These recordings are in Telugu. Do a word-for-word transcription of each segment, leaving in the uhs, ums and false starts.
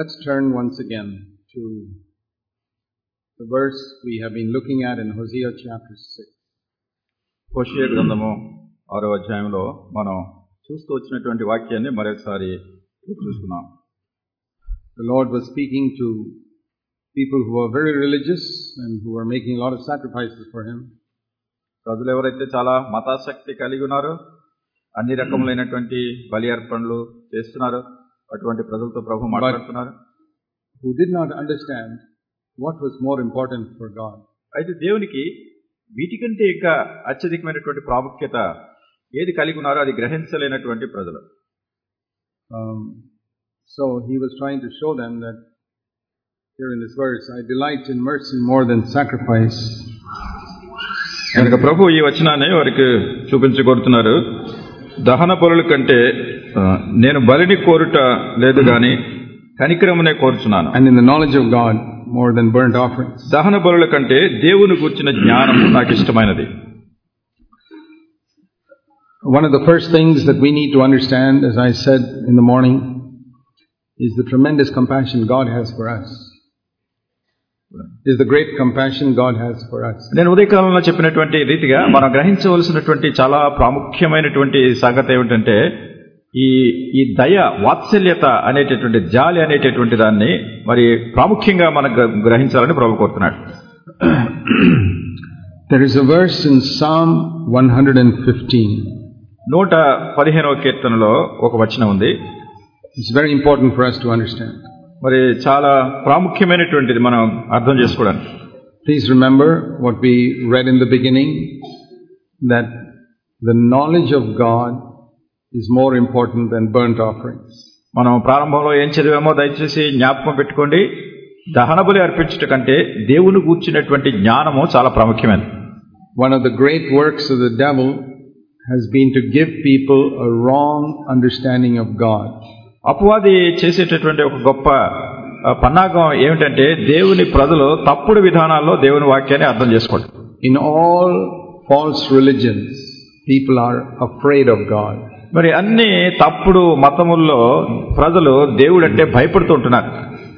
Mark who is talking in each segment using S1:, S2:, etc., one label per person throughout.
S1: Let's turn once again to the verse we have been looking at in Hosea chapter six.
S2: హోషేయ గ్రంథము ఆరో అధ్యాయంలో మనం చూస్తూ వచ్చినటువంటి వాక్యాన్ని మరొకసారి చూసుకున్నాం.
S1: The Lord was speaking to people who were very religious and who were making a lot of sacrifices for Him.
S2: ప్రజలు ఎవరైతే చాలా మతాసక్తి కలిగి ఉన్నారో, అన్ని రకములైనటువంటి బలి అర్పణలు చేస్తున్నారు, అటువంటి ప్రజలతో ప్రభు మాట్లాడుతున్నారు.
S1: Who did not understand what was more important for God.
S2: అయితే దేవునికి వీటికంటే ఇంకా అత్యధికమైనటువంటి ప్రాముఖ్యత ఏది కలిగి ఉన్నారో అది గ్రహించలేనటువంటి ప్రజలు.
S1: Um, so he was trying to show them that here in this verse, I delight in mercy more than sacrifice.
S2: కనుక ప్రభు ఈ వచనాన్ని వారికి చూపించగోరుతున్నారు. దహన బలుల కంటే నేను బలిని కోరుట లేదు గాని కనికరమునే కోరుచున్నాను.
S1: And in the knowledge of God more than burnt offerings.
S2: దహన బలుల కంటే దేవుని గూర్చిన జ్ఞానము నాకు ఇష్టమైనది.
S1: One of the first things that we need to understand, as I said in the morning, is the tremendous compassion God has for us. Is the great compassion God has for us.
S2: నేను ఉదయకాలంలో చెప్పినటువంటి రీతిగా మనం గ్రహించవలసినటువంటి చాలా ప్రాముఖ్యమైనటువంటి సంగతి ఏమిటంటే ఈ ఈ దయ, వాత్సల్యత అనేటటువంటి, జాలి అనేటటువంటి దాన్ని మరి ప్రాముఖ్యంగా మనం గ్రహించాలని ప్రభు కోరుతున్నాడు.
S1: There is a verse in Psalm one fifteen.
S2: నూట పదిహేనవ కీర్తనలో ఒక వచనం ఉంది.
S1: It's very important for us to understand.
S2: మరి చాలా ప్రాముఖ్యమైనటువంటిది మనం అర్థం చేసుకోవడానికి.
S1: Please remember what we read in the beginning, that the knowledge of God is more important than burnt offerings.
S2: మనం ప్రారంభంలో ఏం చదివామో దయచేసి జ్ఞాపకం పెట్టుకోండి. దహన బలి అర్పించుట కంటే దేవుని గూర్చినటువంటి జ్ఞానము చాలా ప్రాముఖ్యమైనది.
S1: One of the great works of the devil has been to give people a wrong understanding of God.
S2: అపవాది చేసేటటువంటి ఒక గొప్ప పన్నాగం ఏమిటంటే దేవుని ప్రజలు తప్పుడు విధానాల్లో దేవుని వాక్యాన్ని అర్థం చేసుకోండి.
S1: In all false religions, people are afraid of God.
S2: మరి అన్ని తప్పుడు మతముల్లో ప్రజలు దేవుడు అంటే భయపడుతుంటున్నారు.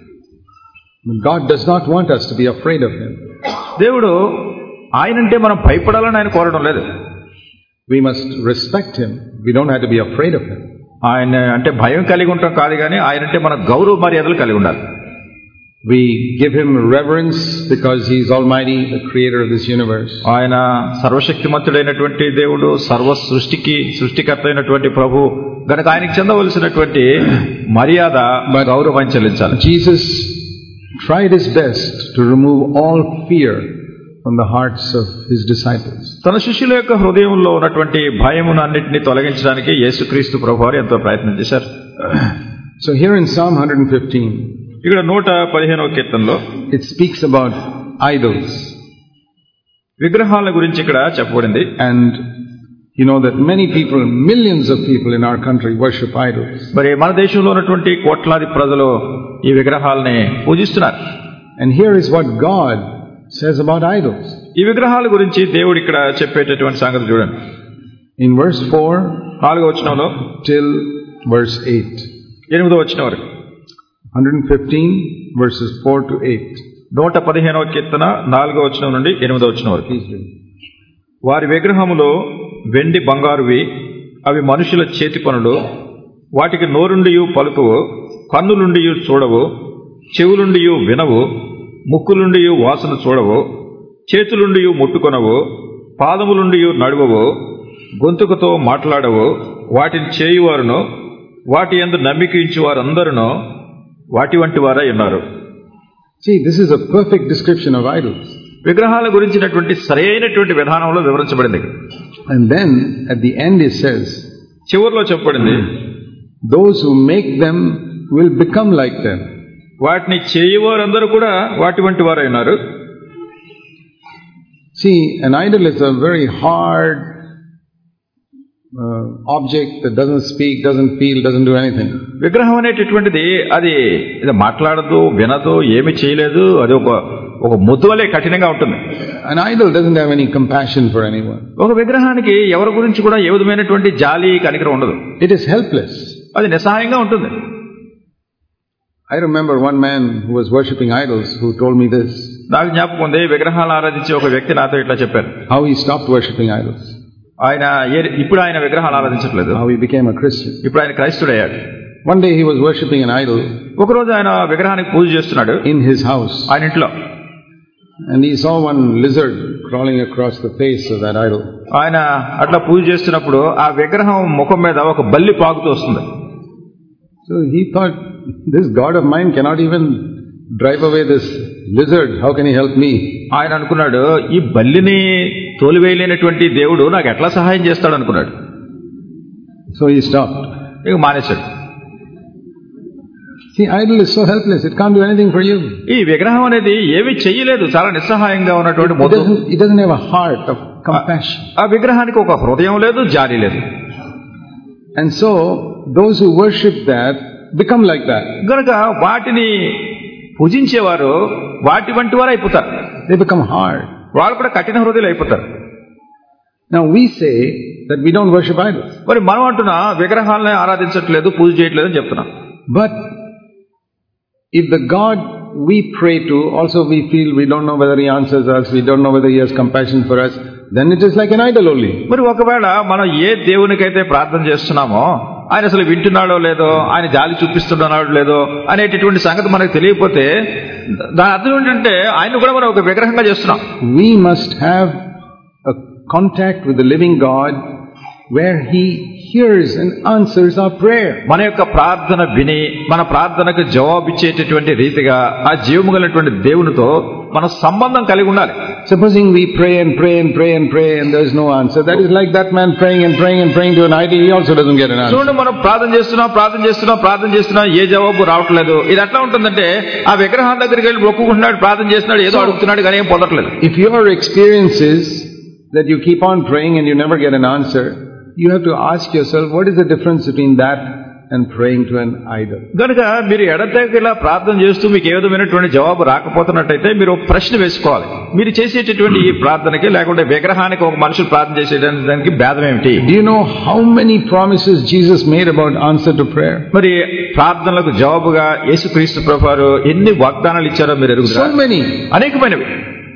S1: God does not want us to be afraid of Him.
S2: దేవుడు ఆయనంటే మనం భయపడాలని ఆయన కోరడం లేదు.
S1: We must respect Him. We don't have to be afraid of Him.
S2: ఆయన అంటే భయం కలిగి ఉంటాం కాదు కానీ ఆయనంటే మన గౌరవ మర్యాదలు కలిగి ఉండాలి.
S1: We give Him reverence because He is Almighty, the Creator of this universe.
S2: ఆయన సర్వశక్తిమంతుడైనటువంటి దేవుడు, సర్వ సృష్టికి సృష్టికర్త అయినటువంటి ప్రభు గనుక ఆయనకి చెందవలసినటువంటి మర్యాద గౌరవం చెల్లించాలి.
S1: Jesus tried His best to remove all fear from the hearts of His disciples.
S2: తన శిష్యుల యొక్క హృదయంలో ఉన్నటువంటి భయమును అన్నిటిని తొలగించడానికి యేసుక్రీస్తు ప్రభువారు ఎంతో ప్రయత్నం చేశారు.
S1: So here in Psalm one fifteen,
S2: ఇక్కడ నూట పదిహేనవ కీర్తనలో
S1: it speaks about idols.
S2: విగ్రహాల గురించి ఇక్కడ చెప్పబడింది.
S1: And you know that many people, millions of people in our country worship idols.
S2: మరి మన దేశంలో ఉన్నటువంటి కోట్లాది ప్రజలు ఈ విగ్రహాలని పూజిస్తున్నారు.
S1: And here is what God says about idols.
S2: ఈ విగ్రహాల గురించి దేవుడు ఇక్కడ చెప్పేటటువంటి సంగతి చూడండి.
S1: In verse four,
S2: నాలుగో వచనంలో
S1: till verse eight.
S2: ఎనిమిదో వచనం వరకు.
S1: one fifteen verses four to eight.
S2: నూట పదిహేనవ కీర్తన నాలుగో వచనం నుండి ఎనిమిదో వచనం వరకు. వారి విగ్రహములో వెండి బంగారువి, అవి మనుషుల చేతి పనులు. వాటికి నోరుండియు పలుకవు, కన్నులుండియు చూడవు, చెవులుండియు వినవు, ముక్కులుండియు వాసన చూడవు, చేతులుండియు ముట్టుకొనవు, పాదములుండియు నడువవు, గొంతుకతో మాట్లాడవు. వాటిని చేయువారును వాటి యందు నమ్మిక ఉంచు వారందరూ వాటి వంటి వారై ఉన్నారు.
S1: See, this is a perfect description of idols.
S2: విగ్రహాల గురించినటువంటి సరైనటువంటి విధానంలో వివరించబడింది.
S1: And then at the end it says,
S2: చివర్లో చెప్పబడింది,
S1: those who make them will become like them.
S2: వాటిని చేయవారందరూ కూడా వాటి వంటి వారై ఉన్నారు.
S1: See, an idol is a very hard uh, object that doesn't speak, doesn't feel, doesn't do anything.
S2: విగ్రహం అనేటటువంటిది అది మాట్లాడదు, వినదు, ఏమి చేయలేదు. అది ఒక ఒక ముద్దువలే కఠినంగా ఉంటుంది.
S1: An idol doesn't have any compassion for anyone.
S2: ఒక విగ్రహానికి ఎవరి గురించి కూడా ఏ విధమైనటువంటి జాలి కనికరం ఉండదు.
S1: It is helpless.
S2: అది నిస్సహాయంగా ఉంటుంది.
S1: I remember one man who was worshipping idols who told me this.
S2: నాకు జ్ఞాపకం ఉంది, విగ్రహాలను ఆరాధించే ఒక వ్యక్తి నాతో ఇట్లా చెప్పారు.
S1: How he stopped worshipping idols.
S2: ఆయన ఇప్పుడు ఆయన విగ్రహాలు ఆరాధించట్లేదు.
S1: How he became a Christian.
S2: ఇప్పుడు ఆయన క్రైస్తవుడయ్యాడు.
S1: One day he was worshipping an idol.
S2: ఒక రోజు ఆయన విగ్రహానికి పూజ చేస్తున్నాడు
S1: in his house.
S2: ఆయన ఇంట్లో.
S1: And he saw one lizard crawling across the face of that idol.
S2: ఆయన అట్లా పూజ చేస్తున్నప్పుడు ఆ విగ్రహం ముఖం మీద ఒక బల్లి పాకుతూ వస్తుంది.
S1: So he thought, this God of mine cannot even drive away this lizard. How can he help me?
S2: ఆయన అనుకున్నాడు, ఈ బల్లిని తోలివేయలేనటువంటి దేవుడు నాకు ఎట్లా సహాయం చేస్తాడు అనుకున్నాడు.
S1: So he stopped.
S2: ఇక మానేశాడు.
S1: See, idol is so helpless. It can't do anything for you.
S2: ఈ విగ్రహం అనేది ఏమీ చెయ్యలేదు, చాలా నిస్సహాయంగా ఉన్నటువంటి
S1: it doesn't, it doesn't have a heart of compassion.
S2: ఆ విగ్రహానికి ఒక హృదయం లేదు, జాలి లేదు.
S1: And so those who worship that become like that.
S2: గనుక వాటిని పూజించేవారు వాటి వంటి వారు అయిపోతారు.
S1: They become hard.
S2: వాళ్ళు కూడా కఠిన హృదయాలు అయిపోతారు.
S1: Now we say that we don't worship idols.
S2: మరి మనం అంటున్నా విగ్రహాలను ఆరాధించట్లేదు, పూజ చేయట్లేదు అని చెప్తున్నాం.
S1: But if the God we pray to also we feel we don't know whether he answers us, we don't know whether he has compassion for us, then it is like an idol only.
S2: మరి ఒకవేళ మనం ఏ దేవునికైతే ప్రార్థన చేస్తున్నామో ఆయన అసలు వింటున్నాడో లేదో, ఆయన జాలి చూపిస్తున్నాడో లేదో అనేటటువంటి సంగతి మనకు తెలియకపోతే దాని అర్థం ఏంటంటే ఆయన కూడా మనం ఒక విగ్రహంగా చేస్తున్నాం.
S1: We must have a contact with the living God where he hears and answers our prayer.
S2: మన యొక్క ప్రార్థన విని మన ప్రార్థనకు జవాబిచ్చేటటువంటి రీతిగా ఆ జీవము కలిగినటువంటి దేవునితో మన సంబంధం కలిగి ఉండాలి.
S1: Supposing we pray and pray and pray and pray and there is no answer, that is like that man praying and praying and praying to an idol, he also doesn't get an answer.
S2: చూడండి, మనం ప్రార్థన చేస్తున్నాం ప్రార్థన చేస్తున్నాం ప్రార్థన చేస్తున్నాం ఏ జవాబు రావట్లేదు. ఇది ఎట్లా ఉంటుందంటే ఆ విగ్రహం దగ్గరికి వెళ్ళి మొక్కుకుంటున్నాడు, ప్రార్థన చేస్తున్నాడు, ఏదో అడుగుతున్నాడు కానీ ఏం పొందట్లేదు.
S1: If your experience is that you keep on praying and you never get an answer, you have to ask yourself, what is the difference between that and praying to an idol?
S2: కనుక మీరు ఎడతెగలా ప్రార్థన చేస్తూ మీకు ఏ విధమైనటువంటి జవాబు రాకపోతున్నట్టయితే మీరు ఒక ప్రశ్న వేసుకోవాలి. మీరు చేసేటటువంటి ఈ ప్రార్థనకి లేకుంటే విగ్రహానికి ఒక మనుషులు ప్రార్థన చేసేదానికి భేదం ఏమిటి?
S1: Do you know how many promises Jesus made about answer to prayer?
S2: మరి ప్రార్థనలకు జవాబుగా యేసుక్రీస్తు ప్రభువారు ఎన్ని వాగ్దానాలు ఇచ్చారో మీరు ఎరుగుతారా?
S1: So many.
S2: అనేకమైనవి.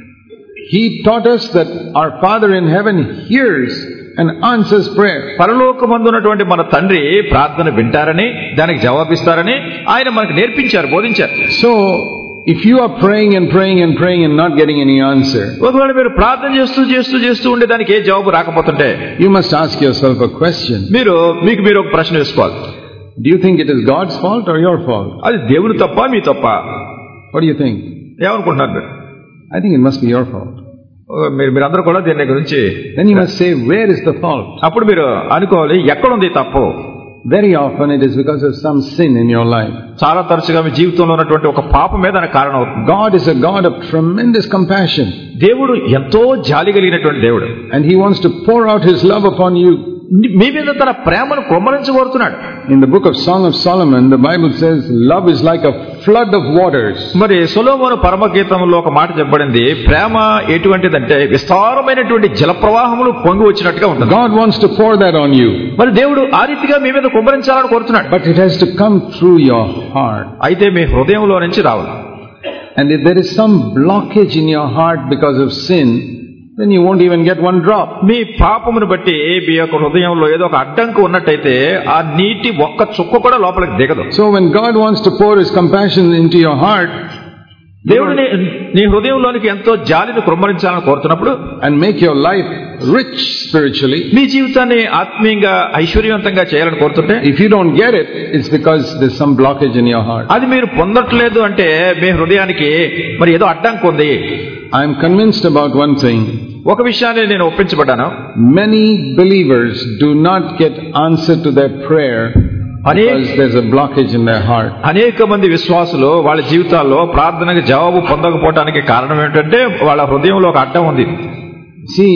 S1: He taught us that our Father in heaven hears and answers prayer.
S2: పరలోకమందున్నటువంటి మన తండ్రి ప్రార్థన వింటారని దానికి జవాబిస్తారని ఆయన మనకు నేర్పించారు, బోధించారు.
S1: So if you are praying and praying and praying and not getting any answer,
S2: ఒకవేళ మీరు ప్రార్థన చేస్తూ చేస్తూ చేస్తూ ఉండే దానికి ఏ జవాబు రాకపోతుంటే
S1: you must ask yourself a question.
S2: మీరు మీకు మీరు ఒక ప్రశ్న వేసుకోవాలి.
S1: Do you think it is God's fault or your fault?
S2: అది దేవుని తప్ప మీ తప్ప?
S1: What do you think?
S2: ఏమనుకుంటున్నారు మీరు?
S1: I think it must be your fault.
S2: మీరు మీరందరూ కూడా దీని గురించి
S1: Then you must say, where is the fault?
S2: అప్పుడు మీరు అనుకోవాలి ఎక్కడుంది తప్పు.
S1: Very often it is because of some sin in your life.
S2: చాలా తరచుగా మీ జీవితంలో ఉన్నటువంటి ఒక పాపమే దానికి కారణం అవుతుంది.
S1: God is a God of tremendous compassion.
S2: దేవుడు ఎంతో జాలి కలిగినటువంటి దేవుడు.
S1: And he wants to pour out his love upon you.
S2: మీ మీద తన ప్రేమను కుమ్మరించబోతున్నాడు.
S1: In the book of Song of Solomon, the Bible says love is like a flood of waters.
S2: మరి సొలొమోను పరమగీతంలో ఒక మాట చెప్పబడింది, ప్రేమ ఎటువంటిదంటే విస్తారమైనటువంటి జల ప్రవాహములు పొంగి వచ్చినట్టుగా ఉంటుంది.
S1: God wants to pour that on you.
S2: మరి దేవుడు ఆ రీతిగా మీ మీద కుమ్మరించాలని కోరుతున్నాడు.
S1: But it has to come through your heart.
S2: అయితే మీ హృదయంలో నుంచి రావాలి.
S1: And if there is some blockage in your heart because of sin, then you won't even get one drop.
S2: మీ పాపమును బట్టి మీ యొక్క హృదయంలో ఏదో ఒక అడ్డంకు ఉన్నట్టయితే ఆ నీటి ఒక్క చుక్క కూడా లోపలికి దిగదు.
S1: So when God wants to pour his compassion into your heart,
S2: దేవుడు నీ హృదయంలోనికి ఎంతో జాలిని కుమ్మరించాలని కోరుతున్నప్పుడు
S1: and make your life rich spiritually,
S2: మీ జీవితాన్ని ఆత్మీయంగా ఐశ్వర్యవంతంగా చేయాలని కోరుతుంటే,
S1: if you don't get it, it's because there's some blockage in your heart.
S2: అది మీరు పొందట్లేదు అంటే మీ హృదయానికి మరి ఏదో అడ్డంకు ఉంది.
S1: I am convinced about one thing.
S2: ఒక విషయాన్ని నేను ఒప్పించబడ్డాను.
S1: Many believers do not get answer to their prayer because there's a blockage in their heart.
S2: అనేక మంది విశ్వాసులు వాళ్ళ జీవితాల్లో ప్రార్థనకు జవాబు పొందకపోవడానికి కారణం ఏంటంటే వాళ్ళ హృదయంలో ఒక అడ్డం ఉంది.
S1: See,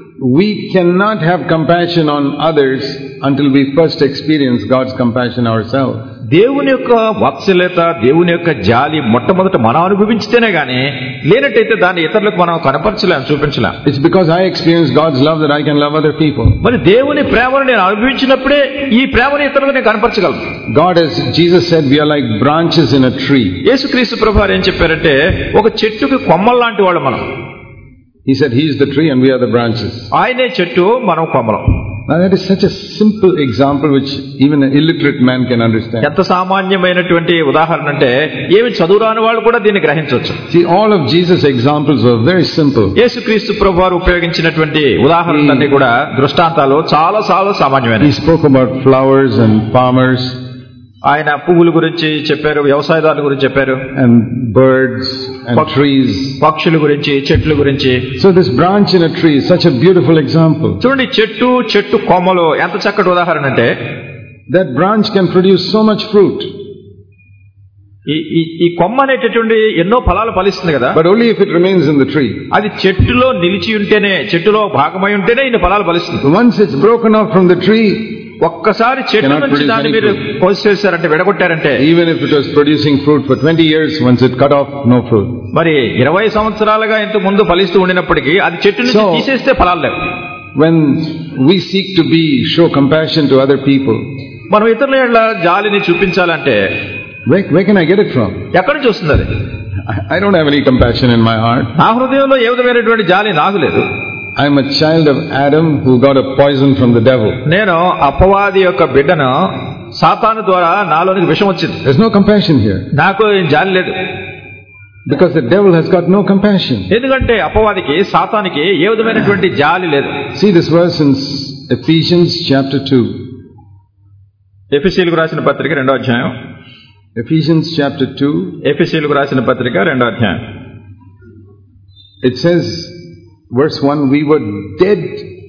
S1: we cannot have compassion on others until we first experience God's compassion ourselves.
S2: దేవుని యొక్క వాత్సల్యత, దేవుని యొక్క జాలి మొట్టమొదట మనం అనుభవించితేనే గానీ లేనట్టయితే దాన్ని ఇతరులకు మనం కనపరచలేం, చూపించలేం.
S1: It's because I experience God's love that I can love other people.
S2: మరి దేవుని ప్రేమను నేను అనుభవించినప్పుడే ఈ ప్రేమను ఇతరులకు నేను కనపరచగలను.
S1: God, as Jesus said, we are like branches in a tree.
S2: యేసుక్రీస్తు ప్రభువారు ఏం చెప్పారంటే ఒక చెట్టుకి కొమ్మలు లాంటి వాళ్ళు మనం.
S1: He said he is the tree and we are the branches.
S2: ఆయనే చెట్టు, మనం కొమ్మలం.
S1: Now that is such a simple example which even an illiterate man can understand.
S2: ఎంత సామాన్యమైనటువంటి ఉదాహరణ అంటే ఏమి చదువురాని వాళ్ళు కూడా దీన్ని గ్రహించవచ్చు.
S1: See, all of Jesus' examples were very simple.
S2: యేసుక్రీస్తు ప్రభువారు ఉపయోగించినటువంటి ఉదాహరణలన్నీ కూడా దృష్టాంతాలు చాలా చాలా సామాన్యమైనవి.
S1: He spoke about flowers and farmers.
S2: ఆయన పువ్వుల గురించి చెప్పారు, వ్యవసాయదారుల గురించి చెప్పారు,
S1: and birds and trees,
S2: పక్షుల గురించి, చెట్ల గురించి.
S1: So this branch in a tree is such a beautiful example.
S2: చూడండి, చెట్టు చెట్టు కొమ్మలు ఎంత చక్కటి ఉదాహరణ అంటే
S1: that branch can produce so much fruit.
S2: ఈ ఈ కొమ్మ అనేటటువంటి ఎన్నో ఫలాలు ఫలిస్తుంది కదా,
S1: but only if it remains in the tree.
S2: అది చెట్టులో నిలిచి ఉంటేనే, చెట్టులో భాగమై ఉంటేనే ఇన్ని ఫలాలు ఫలిస్తుంది.
S1: Once it's broken off from the tree,
S2: ఒక్కసారి చెట్టు నుంచి దాన్ని మీరు కోసేసారంటే, విడగొట్టారంటే,
S1: even if it was producing fruit for twenty years, once it cut off, no fruit.
S2: మరి ఇరవై సంవత్సరాలుగా ఇంత ముందు ఫలిస్తూ ఉండినప్పటికీ అది చెట్టు నుంచి తీసేస్తే ఫలాలు లేవు.
S1: When we seek to be show compassion to other people,
S2: మనం ఇతరుల జాలిని చూపించాలంటే
S1: where, where can I get it from?
S2: ఎక్కడి నుంచి వస్తుంది అది?
S1: I don't have any compassion in my heart.
S2: నా హృదయంలో ఏ విధమైనటువంటి జాలి నాకు లేదు.
S1: I am a child of Adam who got a poison from the devil.
S2: నేను అపవాది యొక్క బిడ్డను, సాతాను ద్వారా నాలోనికి విషం వచ్చింది.
S1: There's no compassion here.
S2: నాకు జాలి లేదు.
S1: Because the devil has got no compassion.
S2: ఎందుకంటే అపవాదికి, సాతానికి ఏ విధమైనటువంటి జాలి లేదు.
S1: See this verse in Ephesians chapter two.
S2: ఎఫెసీయులకు రాసిన పత్రిక రెండో అధ్యాయం.
S1: Ephesians chapter two.
S2: ఎఫెసీయులకు రాసిన పత్రిక రెండో అధ్యాయం.
S1: It says, verse one, we were dead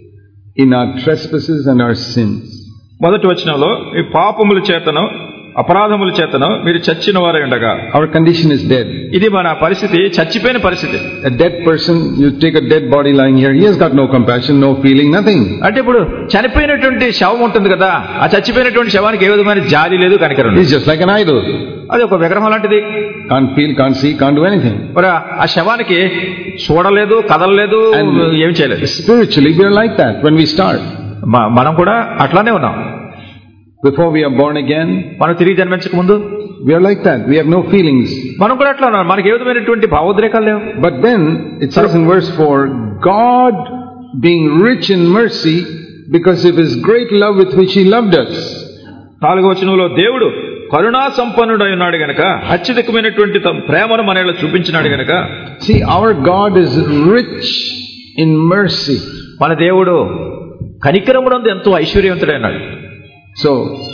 S1: in our trespasses and our sins.
S2: మొదటి వచనంలో ఈ పాపముల చేతను అపరాధముల చేతను మీరు చచ్చిన వారై ఉండగా.
S1: Our condition is dead.
S2: ఇది మన పరిస్థితి, చచ్చిపోయిన పరిస్థితి.
S1: A dead person, you take a dead body lying here, he has got no compassion, no feeling, nothing.
S2: అంటే ఇప్పుడు చనిపోయినటువంటి శవం ఉంటుంది కదా, ఆ చచ్చిపోయినటువంటి శవానికి ఏ విధమైన జాలి లేదు, కనికరం లేదు.
S1: He's just like an idol.
S2: అది ఒక విగ్రహం లాంటిది.
S1: Can't feel, can't see, can't do anything.
S2: మరి ఆ శవానికి చూడలేదు, కదలలేదు, ఏం చేయలేదు.
S1: Spiritually we are like that when we start.
S2: మనం కూడా అట్లానే ఉన్నాం.
S1: Before we are born again,
S2: మనం తిరిగి జన్మించక ముందు
S1: we are like that. We have no feelings.
S2: మనం కూడా అట్లా ఉన్నాం. మనకి ఏ విధమైనటువంటి భావోద్రేకాలు లేవు.
S1: But then it says in verse four, God being rich in mercy because of his great love with which he loved us.
S2: నాలుగో వచనంలో దేవుడు కరుణా సంపన్నుడై ఉన్నాడు గనక, అత్యధికమైనటువంటి తమ ప్రేమను మన ఎడల చూపించినాడు గనక.
S1: See, our God is rich in mercy.
S2: మన దేవుడు కనికరమునందు ఎంతో ఐశ్వర్యవంతుడైనాడు.
S1: So,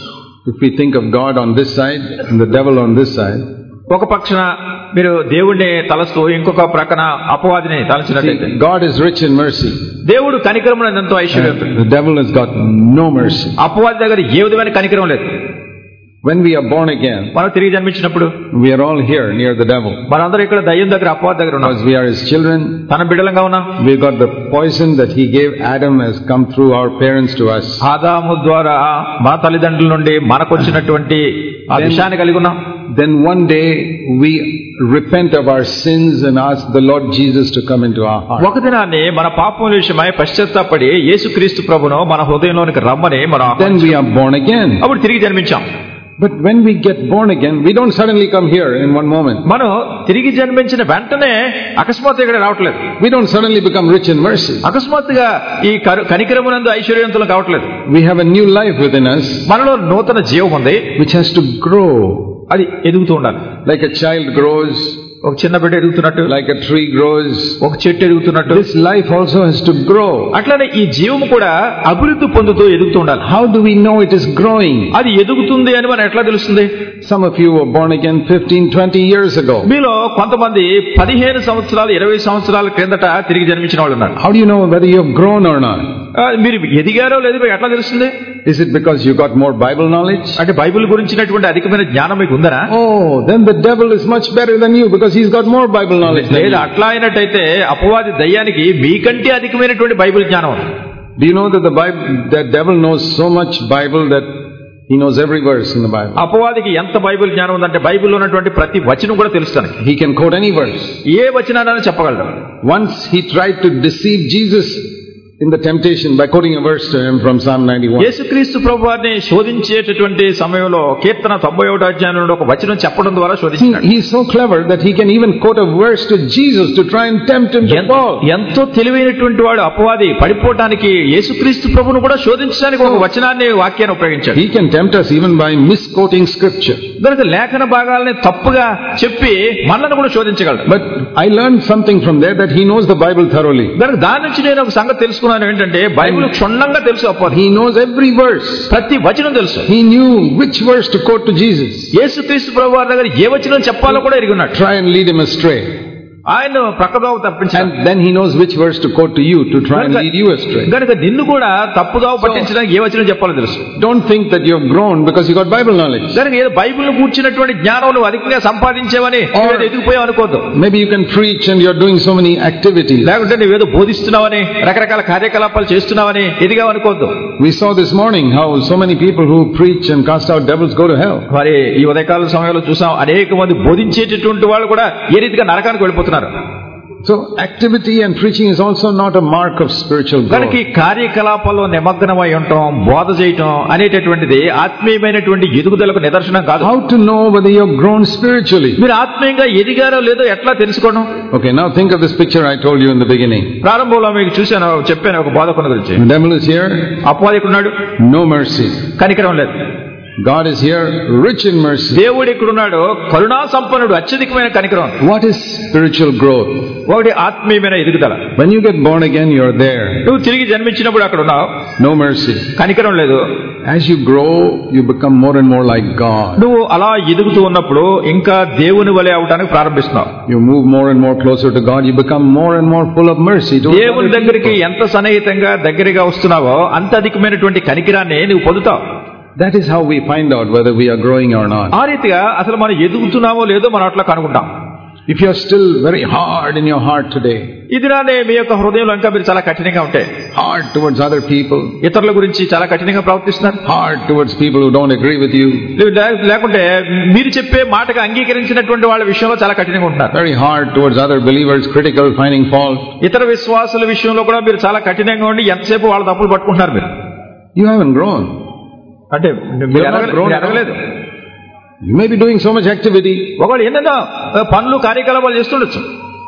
S1: if we think of God on this side and the devil on this side,
S2: ఒక పక్షన మీరు దేవుడిని తలస్తూ ఇంకొక ప్రక్కన అపవాదిని తలచినట్లయితే,
S1: God is rich in mercy.
S2: దేవుడు కనికరమునందు ఎంతో ఐశ్వర్యవంతుడు.
S1: The devil has got no mercy.
S2: అపవాది దగ్గర ఏ విధమైన కనికరం లేదు.
S1: When we are born again,
S2: మనం తిరిగి జన్మించినప్పుడు
S1: we are all here near the devil.
S2: మనందరం ఇక్కడ దయ్యం దగ్గర, అపవాది దగ్గర ఉన్నాం.
S1: Because we are his children,
S2: తన బిడ్డలంగా ఉన్నాం.
S1: We got the poison that he gave Adam has come through our parents to us.
S2: ఆదాము ద్వారా మన తల్లిదండ్రుల నుండి మనకు వచ్చినటువంటి ఆ విషయాన్ని కలిగి ఉన్నాం.
S1: Then one day we repent of our sins and ask the Lord Jesus to come into our heart.
S2: ఒక దినాన్ని మన పాపముల విషయమై పశ్చాత్తాపడి యేసుక్రీస్తు ప్రభువును మన హృదయంలోనికి రమ్మని మనం,
S1: then we are born again.
S2: అప్పుడు తిరిగి జన్మించాం.
S1: But when we get born again, we don't suddenly come here in one moment.
S2: మనం తిరిగి జన్మించిన వెంటనే అకస్మాత్తుగా ఇక్కడ రావట్లేదు.
S1: We don't suddenly become rich in mercy.
S2: అకస్మాత్తుగా ఈ కనికరమునందు ఐశ్వర్యవంతులు కావట్లేదు.
S1: We have a new life within us,
S2: మనలో నూతన జీవం ఉంది,
S1: which has to grow.
S2: అది ఎదుగుతూ ఉండాలి.
S1: Like a child grows,
S2: ఒక చిన్న బిడ్డ ఎదుగుతున్నట్టు,
S1: like a tree grows,
S2: ఒక చెట్టు ఎదుగుతున్నట్టు,
S1: this life also has to grow.
S2: అట్లానే ఈ జీవం కూడా అభివృద్ధి పొందుతూ ఎదుగుతూ ఉండాలి.
S1: How do we know it is growing?
S2: అది ఎదుగుతుంది అని మనం ఎట్లా తెలుస్తుంది?
S1: Some of you were born again fifteen, twenty years ago.
S2: మీలో కొంతమంది పదిహేను సంవత్సరాలు, ఇరవై సంవత్సరాల క్రిందట తిరిగి జన్మించిన వాళ్ళు ఉన్నారు.
S1: How do you know whether you have grown or not?
S2: మీరు ఎదిగారో లేదు మీకు ఎట్లా తెలుస్తుంది?
S1: Is it because you got more Bible knowledge?
S2: అంటే బైబిల్ గురించినటువంటి అధికమైన జ్ఞానం మీకు ఉందనా?
S1: Oh, then the devil is much better than you because he's got more Bible knowledge.
S2: లేదు, అట్లా అయినట్టయితే అపవాది దయ్యానికి మీకంటే అధికమైనటువంటి బైబిల్ జ్ఞానం ఉంది.
S1: Do you know that the Bible, the devil knows so much Bible that He knows every verse in the Bible.
S2: అపవాదికి ఎంత బైబిల్ జ్ఞానం ఉందంటే బైబిల్లో ఉన్నటువంటి ప్రతి వచనం కూడా తెలుస్తాను.
S1: He can quote any verse.
S2: ఏ వచనాన్ని చెప్పగలడు.
S1: Once he tried to deceive Jesus in the temptation by quoting a verse to him from Psalm ninety-one.
S2: యేసుక్రీస్తు ప్రభువారిని శోధించేటటువంటి సమయంలో కీర్తన తొంభై ఒకటో అధ్యాయంలో ఒక వచనం చెప్పడం ద్వారా శోధించాడు.
S1: He is so clever that he can even quote a verse to Jesus to try and tempt him to fall.
S2: ఎంతో తెలివైనటువంటి వాడు అపవాది పడిపోవడానికి యేసుక్రీస్తు ప్రభువును కూడా శోధించడానికి ఒక వచనాన్ని వాక్యాన్ని ఉపయోగించాడు.
S1: He can tempt us even by misquoting scripture.
S2: కనుక లేఖన భాగాలని తప్పుగా చెప్పి మనల్ని కూడా శోధించగలడు.
S1: But I learned something from there that he knows the Bible thoroughly.
S2: కనుక దాని నుంచి నేను ఒక సంగతి తెలుసుకున్నాను ఏంటంటే బైబిల్ క్షుణ్ణంగా తెలుసు అపవాది.
S1: He knows every verse.
S2: ప్రతి వచనం తెలుసు.
S1: He knew which verse to quote to Jesus.
S2: యేసుక్రీస్తు ప్రభువారి దగ్గర ఏ వచనం చెప్పాలో కూడా ఎరిగి ఉన్నాడు.
S1: Try and lead him astray.
S2: ఆయన ప్రక్కదోవ తప్పించాడు.
S1: And then he knows which verse to quote to you to try and lead you astray.
S2: కనుక నిన్ను కూడా తప్పుదోవ పట్టించడానికి ఏ వచనం చెప్పాలో తెలుసు.
S1: Don't think that you have grown because you got Bible knowledge.
S2: కనుక ఏదో బైబిల్ కూర్చున్నటువంటి జ్ఞానం నువ్వు అధికంగా సంపాదించావని నువ్వు ఎదిగిపోయావు అనుకోవద్దు.
S1: Maybe you can preach and you are doing so many activities.
S2: లేకుంటే నువ్వేదో బోధిస్తున్నావని రకరకాల కార్యకలాపాలు చేస్తున్నావని ఎదిగావు అనుకోవద్దు.
S1: We saw this morning how so many people who preach and cast out devils go to hell.
S2: మరి ఈ ఉదయకాల సమయంలో చూసాం అనేక మంది బోధించేటటువంటి వాళ్ళు కూడా ఏ రీతిగా నరకానికి వెళ్ళిపోతున్నారు.
S1: So activity and preaching is also not a mark of spiritual growth.
S2: కనుక ఈ కార్యకలాపాల్లో నిమగ్నమై ఉండటం బోధ చేయటం అనేటటువంటిది ఆత్మీయమైనటువంటి ఎదుగుదలకు నిదర్శనం కాదు.
S1: How to know whether you have grown spiritually?
S2: మీరు ఆత్మీయంగా ఎదిగారో లేదో ఎట్లా తెలుసుకోవడం?
S1: Okay, now think of this picture I told you in the beginning.
S2: ప్రారంభంలో మీకు చూశాను చెప్పాను ఒక బోధకుని గురించి.
S1: The devil is here.
S2: అపవాది ఇక్కడ ఉన్నాడు.
S1: No mercy.
S2: కనికరం లేదు.
S1: God is here, rich in mercy.
S2: దేవుడు ఇక్కడ ఉన్నాడు, కరుణా సంపన్నుడు, అత్యధికమైన కనికరం.
S1: What is spiritual growth?
S2: ఒకటి ఆత్మీయమైన ఎదుగుదల.
S1: When you get born again, you are there.
S2: నువ్వు తిరిగి జన్మించినప్పుడు అక్కడ ఉన్నావు.
S1: No mercy.
S2: కనికరం లేదు.
S1: As you grow, you become more and more like God.
S2: నువ్వు అలా ఎదుగుతూ ఉన్నప్పుడు ఇంకా దేవుని వలె అవడానికి ప్రారంభిస్తున్నావు.
S1: You move more and more closer to God. You become more and more full of mercy.
S2: దేవుని దగ్గరికి ఎంత సన్నిహితంగా దగ్గరగా వస్తున్నావో అంత అధికమైనటువంటి కనికరాన్ని నువ్వు పొందుతావు.
S1: That is how we find out whether we are growing or not.
S2: ఆ రీతిగా అసలు మనం ఎదుగుతున్నామో లేదో మనం అట్లా కనుక్కుంటాం.
S1: If you are still very hard in your heart today,
S2: ఇదిరానే మీ యొక్క హృదయంలో ఇంకా మీరు చాలా కఠినంగా ఉంటాయి.
S1: Hard towards other people.
S2: ఇతరుల గురించి చాలా కఠినంగా ప్రవర్తిస్తున్నారు.
S1: Hard towards people who don't agree with you.
S2: లేకుంటే మీరు చెప్పే మాటకు అంగీకరించినటువంటి వాళ్ళ విషయంలో చాలా కఠినంగా ఉంటున్నారు.
S1: Very hard towards other believers, critical, finding fault.
S2: ఇతర విశ్వాసుల విషయంలో కూడా మీరు చాలా కఠినంగా ఉండి ఎంతసేపు వాళ్ళ తప్పులు పట్టుకుంటున్నారు. మీరు
S1: You haven't grown.
S2: అంటే ఎదగలేదు.
S1: You may be doing so much activity.
S2: ఒకవేళ ఎన్నెన్నో పనులు కార్యకలాపాలు చేస్తుండొచ్చు.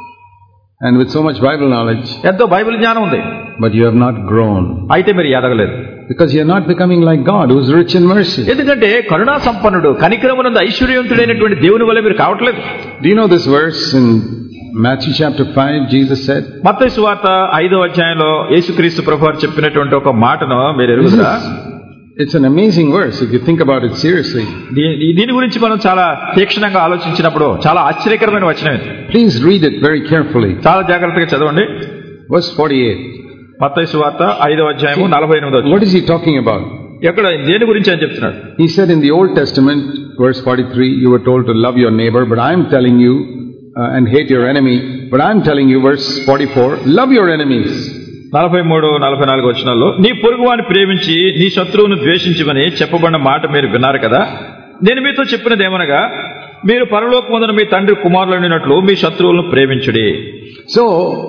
S1: And with so much Bible knowledge.
S2: ఎంతో బైబిల్ జ్ఞానం ఉంది.
S1: But you have not grown.
S2: అయితే మీరు ఎదగలేదు.
S1: Because you are not becoming like God who is rich in mercy.
S2: ఎందుకంటే కరుణా సంపన్నుడు కనికరమునందు ఐశ్వర్యవంతుడైనటువంటి దేవుని వలె మీరు కావట్లేదు.
S1: Do you know this verse in Matthew chapter five? Jesus said.
S2: మత్తయి సువార్త ఐదో అధ్యాయంలో యేసుక్రీస్తు ప్రభువారు చెప్పినటువంటి ఒక మాటను మీరు ఎరుగుతారా?
S1: It's an amazing verse if you think about it seriously.
S2: దీని గురించి మనం చాలా తీక్షణంగా ఆలోచించినప్పుడు చాలా ఆశ్చర్యకరమైన వచనం ఇది.
S1: Please read it very carefully.
S2: చాలా జాగ్రత్తగా చదవండి.
S1: Verse forty-eight.
S2: మత్తయి సువార్త ఐదో అధ్యాయము నలభై ఎనిమిదో వచనం.
S1: What is he talking about?
S2: ఎక్కడ దేని గురించి అని చెప్తున్నాడు?
S1: He said in the Old Testament, verse forty-three, you were told to love your neighbor, but I am telling you, uh, and hate your enemy. But I am telling you, verse forty-four, love your enemies.
S2: నలభై మూడు నలభై నాలుగు వచనాల్లో నీ పొరుగువాని ప్రేమించి నీ శత్రువును ద్వేషించమని చెప్పబడిన మాట మీరు విన్నారు కదా. నేను మీతో చెప్పినదేమనగా మీరు పరలోకమందున మీ తండ్రి కుమారులైనట్లు మీ శత్రువులను ప్రేమించుడి.
S1: So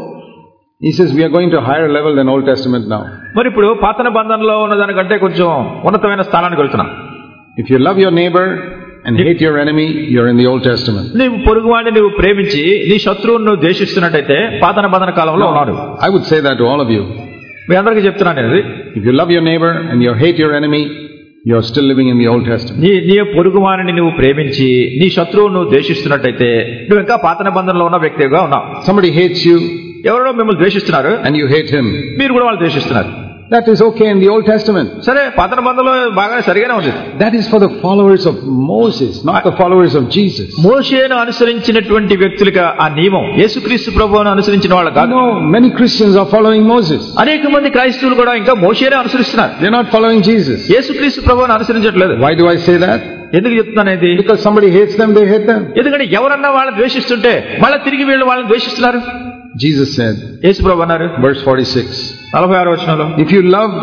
S1: he says we are going to a higher level than Old Testament now.
S2: మరి ఇప్పుడు పాత నిబంధనలో ఉన్న దానికంటే కొంచెం ఉన్నతమైన స్థానానికి వెళ్తున్నాం.
S1: If you love your neighbor and hate your enemy, you're in the Old Testament.
S2: నీవు పొరుగువాడిని నువ్వు ప్రేమించి నీ శత్రువును నువ్వు ద్వేషిస్తున్నట్టయితే పాత నిబంధన కాలంలో ఉన్నాడు.
S1: I would say that to all of you.
S2: మీ అందరికీ చెప్తున్నాను నేను.
S1: If you love your neighbor and you hate your enemy, you're still living in the Old Testament.
S2: నీ నీ పొరుగువాడిని నువ్వు ప్రేమించి నీ శత్రువును నువ్వు ద్వేషిస్తున్నట్టయితే నువ్వు ఇంకా పాత నిబంధనలో ఉన్న వ్యక్తిగా ఉన్నావు.
S1: Somebody hates you.
S2: ఎవరో మిమ్మల్ని ద్వేషిస్తున్నారు.
S1: And you hate him.
S2: మీరు కూడా వాళ్ళు ద్వేషిస్తున్నారు.
S1: That is okay in the Old Testament.
S2: సరే పాత నిబంధనలో బాగా సరిగానే ఉంది.
S1: That is for the followers of Moses, not the followers of Jesus.
S2: మోషేను అనుసరించినటువంటి వ్యక్తులుగా ఆ నియమం యేసుక్రీస్తు ప్రభువును అనుసరించిన వాళ్ళు కాదు.
S1: No, many Christians are following Moses.
S2: అనేక మంది క్రైస్తవులు కూడా ఇంకా మోషేనే అనుసరిస్తున్నారు.
S1: They're not following Jesus.
S2: యేసుక్రీస్తు ప్రభువును అనుసరించట్లేదు.
S1: Why do I say that?
S2: ఎందుకు చెప్తున్నాను ఇది?
S1: Because somebody hates them, they hate them.
S2: ఎందుకంటే ఎవరన్నా వాళ్ళని ద్వేషిస్తుంటే మళ్ళీ తిరిగి వీళ్ళు వాళ్ళని ద్వేషిస్తున్నారు.
S1: Jesus said,
S2: యేసు ప్రభువు అన్నారు,
S1: verse forty-six,
S2: నలభై ఆరు వచనంలో,
S1: if you love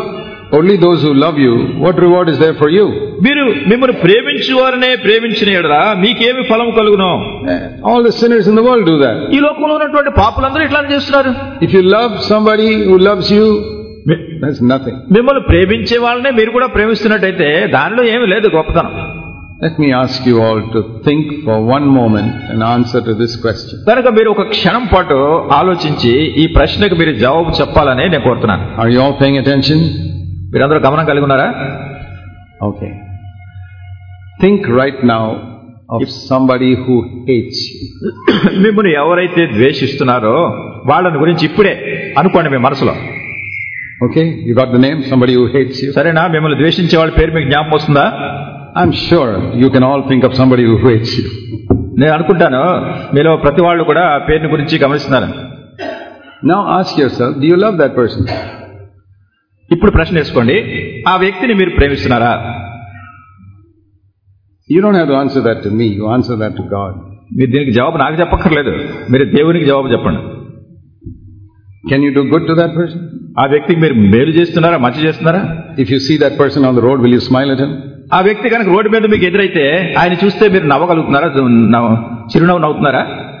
S1: only those who love you, what reward is there for you?
S2: మీరు మిమ్మల్ని ప్రేమించువారనే ప్రేమించిన యెడల మీకేమి ఫలం కలుగును?
S1: All the sinners in the world do that.
S2: ఈ లోకంలో ఉన్నటువంటి పాపులందరూ ఇట్లానే చేస్తున్నారు.
S1: If you love somebody who loves you, that's nothing.
S2: మిమ్మల్ని ప్రేమించే వాళ్ళనే మీరు కూడా ప్రేమిస్తున్నట్టయితే దానిలో ఏమీ లేదు గొప్పతనం.
S1: Let me ask you all to think for one moment and answer to this question.
S2: కనుక మీరు ఒక క్షణం పాటు ఆలోచించి ఈ ప్రశ్నకు మీరు జవాబు చెప్పాలని నేను కోరుతున్నాను.
S1: Are you all paying attention?
S2: మీరందరూ గమనం కలిగి ఉన్నారా?
S1: Okay. Think right now of somebody who hates you.
S2: మిమ్మల్ని ఎవరైతే ద్వేషిస్తున్నారో వాళ్ళని గురించి ఇప్పుడే అనుకోండి మీ మనసులో.
S1: Okay, you got the name, somebody who hates you.
S2: సరేనా? మిమ్మల్ని ద్వేషించే వాళ్ళ పేరు మీకు జ్ఞాపకం వస్తుందా?
S1: I'm sure you can all think of somebody who hates you.
S2: నేను అనుకుంటాను మీలో ప్రతి వాళ్ళు కూడా ఆ పేరుని గురించి గమనిస్తున్నారు.
S1: Now ask yourself, do you love that person?
S2: ఇప్పుడు ప్రశ్న వేసుకోండి, ఆ వ్యక్తిని మీరు ప్రేమిస్తున్నారా?
S1: You don't have to answer that to me, you answer that to God.
S2: మీరు దీనికి జవాబు నాకు చెప్పక్కర్లేదు, మీరు దేవునికి జవాబు చెప్పండి.
S1: Can you do good to that person?
S2: ఆ వ్యక్తికి మీరు మేలు చేస్తున్నారా, మంచి చేస్తున్నారా?
S1: If you see that person on the road, will you smile at him?
S2: ఆ వ్యక్తి కనుక రోడ్డు మీద మీకు ఎదురైతే ఆయన చూస్తే మీరు నవ్వగలుగుతున్నారా, చిరునవ్వు నవ్వుతున్నారా?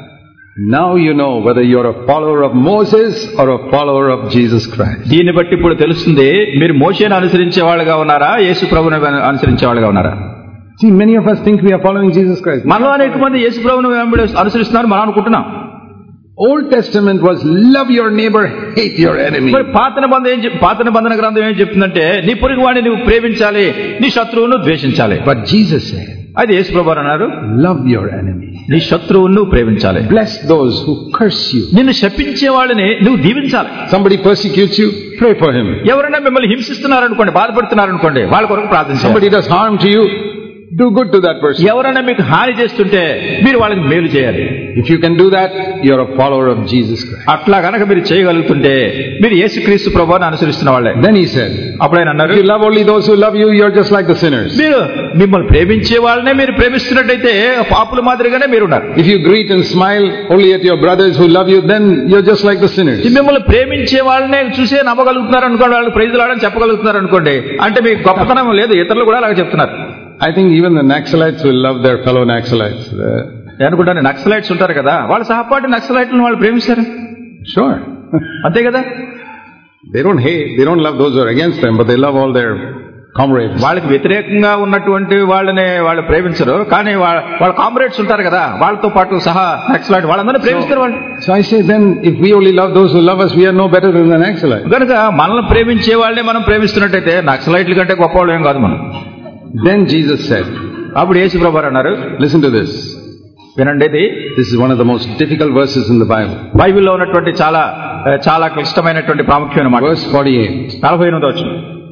S1: Now you know whether you're a follower of Moses or a follower of Jesus Christ.
S2: దీన్ని బట్టి ఇప్పుడు తెలుస్తుంది మీరు మోషేను అనుసరించే వాళ్ళుగా ఉన్నారా, యేసు ప్రభువును అనుసరించే వాళ్ళుగా ఉన్నారా?
S1: See, many of us think we are following Jesus Christ.
S2: మనలో అనేక మంది యేసు ప్రభువును అనుసరిస్తున్నారు మనం అనుకుంటున్నాం.
S1: Old Testament was love your neighbor, hate your enemy.
S2: మరి పాత నిబంధన ఏం పాత నిబంధన గ్రంథం ఏం చెప్తుందంటే నీ పొరుగు వాడిని నువ్వు ప్రేమించాలి, నీ శత్రువును ద్వేషించాలి.
S1: But Jesus said,
S2: అది యేసు ప్రభువు అన్నారు,
S1: love your enemy.
S2: నీ శత్రువును ప్రేమించాలి.
S1: Bless those who curse you.
S2: నిన్ను శపించే వాళ్ళని నువ్వు దీవించాలి.
S1: Somebody persecutes you, pray for him.
S2: ఎవరైనా మిమ్మల్ని హింసిస్తున్నారు అనుకోండి, బాధపడుతున్నారు అనుకోండి, వాళ్ళ కొరకు ప్రార్థించాలి.
S1: Somebody does harm to you, do good to that person.
S2: ఎవరైనా మీకు హాని చేస్తుంటే మీరు వాళ్ళకి మేలు చేయాలి.
S1: If you can do that, you're a follower of Jesus Christ.
S2: అట్లా గనక మీరు చేయగలుగుతుంటే మీరు యేసుక్రీస్తు ప్రభువుని అనుసరిస్తున్న వాళ్ళే.
S1: Then he said,
S2: అప్పుడు ఆయన అన్నారు,
S1: if you love only those who love you, you're just like the sinners.
S2: మీరు మిమ్మల్ని ప్రేమించే వాళ్ళనే మీరు ప్రేమిస్తున్నట్టయితే పాపుల మాదిరిగానే మీరు ఉన్నారు.
S1: If you greet and smile only at your brothers who love you, then you're just like the sinners.
S2: మిమ్మల్ని ప్రేమించే వాళ్ళనే చూసే నమ్మగలుగుతున్నారు అనుకోండి, వాళ్ళకి ప్రైజ్ లాడని చెప్పగలుగుతున్నారు అనుకోండి, అంటే మీకు గొప్పతనం లేదు. ఇతరులు కూడా అలాగే చెప్తున్నారు.
S1: I think even the Naxalites will love their fellow Naxalites.
S2: అనుకుంటాను నక్సలైట్స్ ఉంటారు కదా, వాళ్ళ సహపాఠి నక్సలైట్లను వాళ్ళు ప్రేమిస్తారు.
S1: Sure.
S2: అంతే కదా.
S1: They don't hate, they don't love those who are against them, but they love all their comrades.
S2: వాళ్ళకి వ్యతిరేకంగా ఉన్నటువంటి వాళ్ళని వాళ్ళు ప్రేమించరు, కానీ వాళ్ళ కామ్రేడ్స్ ఉంటారు కదా, వాళ్ళతో పాటు సహా నక్సలైట్ వాళ్ళందరినీ ప్రేమిస్తారు వాళ్ళు.
S1: So I say then, if we only love those who love us, we are no better than the Naxalites.
S2: కనుక మనల్ని ప్రేమించే వాళ్ళని మనం ప్రేమిస్తున్నట్టయితే నక్సలైట్ల కంటే గొప్ప వాళ్ళు ఏం కాదు మనం.
S1: Then Jesus said,
S2: అప్పుడు యేసు ప్రభువు అన్నారు,
S1: listen to this.
S2: వినండి, ఇది
S1: This is one of the most difficult verses in the Bible.
S2: బైబిల్లో ఉన్నటువంటి చాలా చాలా క్లిష్టమైనటువంటి ప్రాముఖ్యమైన మాట.
S1: Verse forty-eight.
S2: నలభై ఎనిమిదో వచనం.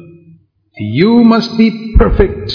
S1: You must be perfect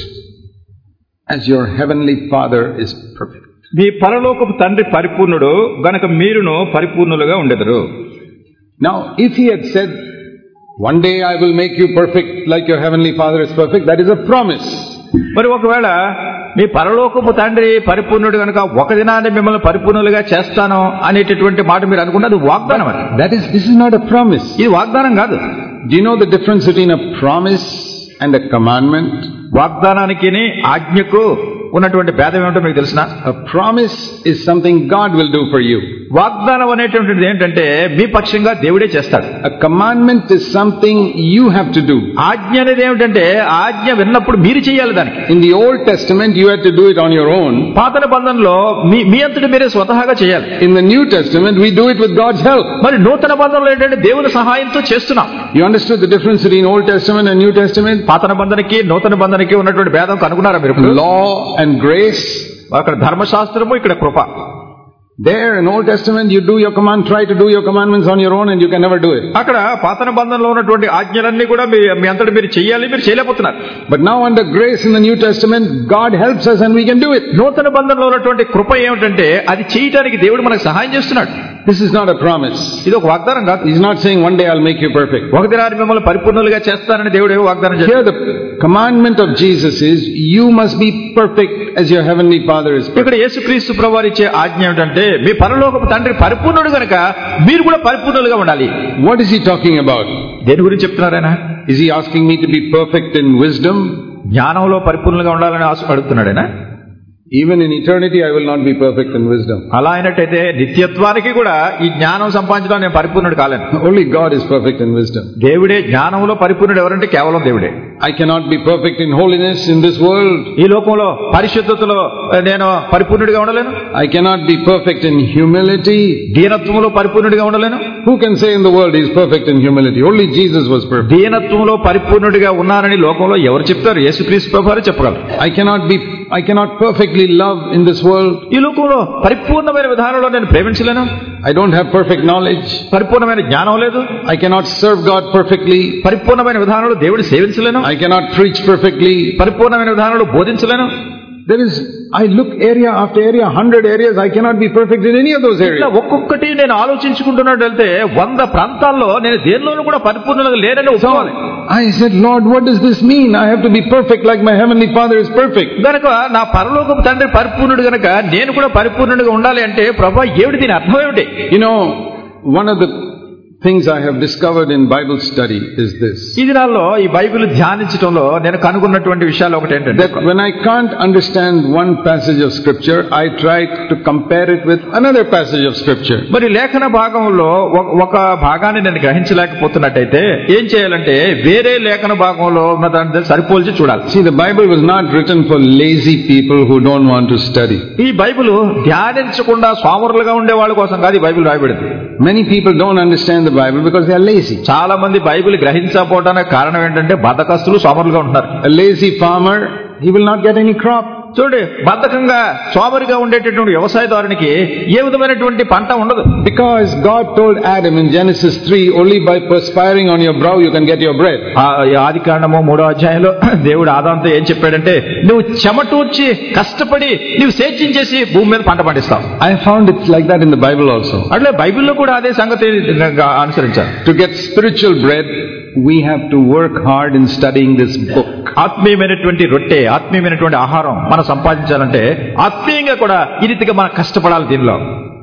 S1: as your heavenly Father is perfect.
S2: మీ పరలోకపు తండ్రి పరిపూర్ణుడు గనక మీరును పరిపూర్ణులుగా ఉండెదరు.
S1: Now, if he had said, one day I will make you perfect like your heavenly Father is perfect, that is a promise.
S2: మరి ఒకవేళ మీ పరలోకపు తండ్రి పరిపూర్ణుడు కనుక ఒక దినాన్ని మిమ్మల్ని పరిపూర్ణులుగా చేస్తాను అనేటటువంటి మాట మీరు అనుకున్నది వాగ్దానం. అది
S1: that is this is not a promise.
S2: ఇది వాగ్దానం కాదు.
S1: Do you know the difference between a promise and a commandment?
S2: వాగ్దానానికి ఆజ్ఞకు ఉన్నటువంటి భేదం ఏమిటో మీకు తెలుసునా?
S1: A promise is something God will do for you.
S2: వాగ్దానం అనేటువంటిది ఏంటంటే మీ పక్షంగా దేవుడే చేస్తాడు.
S1: A commandment is something you have to do.
S2: ఆజ్ఞ అనేది ఏమిటంటే ఆజ్ఞ విన్నప్పుడు మీరు చేయాలి దానికి.
S1: In the Old Testament you had to do it on your own.
S2: పాత నిబంధనలో మీ మీ అంతటి మీరే స్వతహాగా చేయాలి.
S1: In the New Testament we do it with God's help.
S2: మరి నూతన నిబంధనలో ఏంటంటే దేవుని సహాయంతో చేస్తున్నాం.
S1: You understood the difference between Old Testament and New Testament?
S2: పాత నిబంధనకి నూతన నిబంధనకి ఉన్నటువంటి భేదం కనుగొన్నారా మీరు?
S1: Law and grace.
S2: అక్కడ ధర్మశాస్త్రము, ఇక్కడ కృప.
S1: There in Old Testament you do your command, try to do your commandments on your own and you can never do it.
S2: అక్కడ పాత నిబంధనలో ఉన్నటువంటి ఆజ్ఞలన్నీ కూడా మీ అంతటి మీరు చేయాలి, మీరు చేయలేకపోతున్నారు.
S1: But now under grace in the New Testament God helps us and we can do it.
S2: నూతన నిబంధనలో ఉన్నటువంటి కృప ఏమిటంటే అది చేయడానికి దేవుడు మనకు సహాయం చేస్తున్నాడు.
S1: This is not a promise.
S2: ఇది ఒక వాగ్దానం కాదు.
S1: He's not saying one day I'll make you perfect.
S2: ఒక దినాన్ని మిమ్మల్ని పరిపూర్ణులుగా చేస్తానని దేవుడు ఏమో వాగ్దానం చేశాడు.
S1: Here the commandment of Jesus is you must be perfect as your heavenly Father is perfect.
S2: ఇక్కడ యేసుక్రీస్తు ప్రభువారు ఇచ్చే ఆజ్ఞ ఏమిటంటే మీ పరలోకపు తండ్రి పరిపూర్ణుడు గనుక మీరు కూడా పరిపూర్ణులుగా ఉండాలి.
S1: What is he talking about?
S2: దేని గురించి చెప్తున్నారు ఆయన?
S1: Is he asking me to be perfect in wisdom?
S2: జ్ఞానంలో పరిపూర్ణులుగా ఉండాలని ఆశ అడుగుతున్నాడు ఆయన.
S1: Even in eternity I will not be perfect in wisdom.
S2: అలా అయినట్టయితే నిత్యత్వానికి కూడా ఈ జ్ఞానం సంపాదించడం నేను పరిపూర్ణుడు కాలేను.
S1: Only God is perfect in wisdom.
S2: దేవుడే జ్ఞానంలో పరిపూర్ణుడు ఎవరంటే కేవలం దేవుడే.
S1: I cannot be perfect in holiness in this world.
S2: ఈ లోకంలో పరిశుద్ధతలో నేను పరిపూర్ణుడిగా ఉండలేను.
S1: I cannot be perfect in humility.
S2: దీనత్వంలో పరిపూర్ణుడిగా ఉండలేను.
S1: Who can say in the world he is perfect in humility? Only Jesus was perfect.
S2: దీనత్వంలో పరిపూర్ణుడిగా ఉన్నారని లోకంలో ఎవరు చెప్తారు? యేసుక్రీస్తు ప్రభువారు చెప్పగలరు.
S1: I cannot be I cannot perfectly love in this world.
S2: ఈ లోకంలో పరిపూర్ణమైన విధానంలో నేను ప్రేమించలేను.
S1: I don't have perfect knowledge.
S2: పరిపూర్ణమైన జ్ఞానం లేదు.
S1: I cannot serve God perfectly.
S2: పరిపూర్ణమైన విధానంలో దేవుడిని సేవించలేను.
S1: I cannot preach perfectly.
S2: పరిపూర్ణమైన విధానంలో బోధించలేను.
S1: There is, I look area after area, hundred areas, I cannot be perfect in any of those areas.
S2: ఒక్కొక్కటి నేను ఆలోచించుకుంటున్నట్టు వెళ్తే వంద ప్రాంతాల్లో నేను దేనిలోనూ కూడా పరిపూర్ణంగా లేనని ఒప్పుకోవాలి.
S1: I said, Lord, what does this mean? I have to be perfect like my heavenly Father is perfect.
S2: గనక నా పరలోకపు తండ్రి పరిపూర్ణుడు గనక నేను కూడా పరిపూర్ణుడిగా ఉండాలి అంటే ప్రభువా ఏమిటి దీని అర్థం ఏమిటి?
S1: You know, one of the things I have discovered in Bible study is this.
S2: ఈ దినాల్లో ఈ బైబిల్ ధ్యానించడంలో నేను కనుగొన్నటువంటి విషయాలు ఒకటి ఏంటంటే,
S1: that when I can't understand one passage of scripture, I try to compare it with another passage of scripture.
S2: మరి లేఖన భాగంలో ఒక భాగాన్ని నేను గ్రహించలేకపోతున్నట్టయితే ఏం చేయాలంటే వేరే లేఖన భాగంలో ఉన్న దాన్ని సరిపోల్చి చూడాలి.
S1: See, the Bible was not written for lazy people who don't want to study.
S2: ఈ బైబిల్ ధ్యానించకుండా సోమరులుగా ఉండే వాళ్ళ కోసం కాదు ఈ బైబిల్ రాయబడింది.
S1: Many people don't understand the Bible because they are lazy.
S2: చాలా మంది బైబిల్ గ్రహించకపోవడానికి కారణం ఏంటంటే బద్ధకస్తులు సోమరులుగా ఉంటారు.
S1: A lazy farmer, he will not get any crop.
S2: చూడండి, బద్ధకంగా సోమరిగా ఉండేటటువంటి వ్యవసాయదారునికి ఏ విధమైనటువంటి పంట ఉండదు.
S1: Because God told Adam in Genesis three, only by perspiring on your brow you can get your bread.
S2: ఆది కాండము మూడో అధ్యాయంలో దేవుడు ఆదాముతో ఏం చెప్పాడంటే, నువ్వు చెమటూర్చి కష్టపడి నువ్వు సేద్యం చేసి భూమి మీద పంట పండిస్తావు.
S1: I found it's like that in the Bible also.
S2: అట్లే బైబిల్లో కూడా అదే సంగతి అనుసరించారు.
S1: To get spiritual bread, we have to work hard in studying this book.
S2: ఆత్మీయమైనటువంటి రొట్టె, ఆత్మీయమైనటువంటి ఆహారం మనం సంపాదించాలంటే ఆత్మీయంగా కూడా ఈ రీతిగా మనం కష్టపడాలి. దీనిలో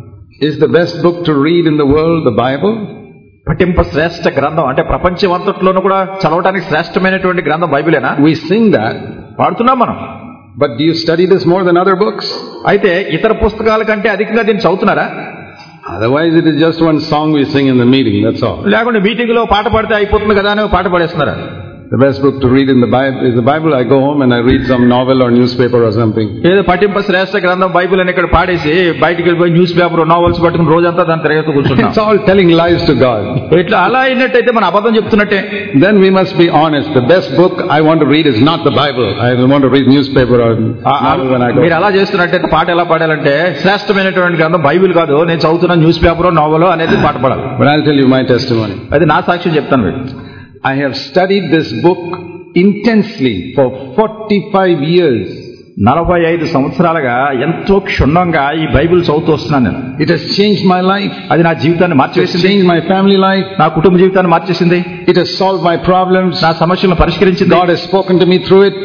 S1: is the best book to read in the world the Bible?
S2: పఠింప శ్రేష్ఠ గ్రంథం అంటే ప్రపంచమంతట్లోనూ కూడా చదవడానికి శ్రేష్టమైనటువంటి గ్రంథం బైబిలేనా?
S1: We sing that,
S2: పాడుతున్నాం మనం.
S1: but do you study this more than other books?
S2: అయితే ఇతర పుస్తకాల కంటే అధికంగా దీన్ని చదువుతున్నారా?
S1: Otherwise it is just one song we sing in the meeting, that's all.
S2: లేకుంటే మీటింగ్ లో పాట పాడితే అయిపోతుంది కదా అని పాట పాడేస్తున్నారా?
S1: The best book to read in the Bible is the Bible. I go home and I read some novel or newspaper or something.
S2: ఏదో పఠింప శ్రేష్ఠ గ్రంథం బైబిల్ అని ఇక్కడ పాడేసి బయటికి వెళ్ళిపోయి న్యూస్ పేపర్ నావెల్స్ పట్టుకుని రోజంతా దాని తిరగతూ కూర్చుంటాం.
S1: It's all telling lies to God.
S2: ఇట్లా అలా అయినట్టయితే మన అబద్ధం చెప్తున్నట్టే.
S1: Then we must be honest. The best book I want to read is not the Bible. I want to read newspaper or novel when I go.
S2: మీరు అలా చేస్తున్నట్టయితే పాట ఎలా పాడాలంటే శ్రేష్టమైనటువంటి గ్రంథం బైబిల్ కాదు, నేను చదువుతున్న న్యూస్ పేపర్ నోవెల్ అనేది పాట పాడాలి.
S1: But I'll tell you my testimony.
S2: అది నా సాక్ష్యం చెప్తాను.
S1: I have studied this book intensely for forty-five years.
S2: నలభై ఐదు సంవత్సరాలుగా ఎంతో క్షుణ్ణంగా ఈ బైబిల్ చదువుతూ వస్తున్నాను నేను.
S1: It has changed my life.
S2: అది నా జీవితాన్ని మార్చేసింది.
S1: Changed my family life.
S2: నా కుటుంబ జీవితాన్ని మార్చేసింది.
S1: It has solved my problems.
S2: నా సమస్యలను పరిష్కరించింది.
S1: God has spoken to me through it.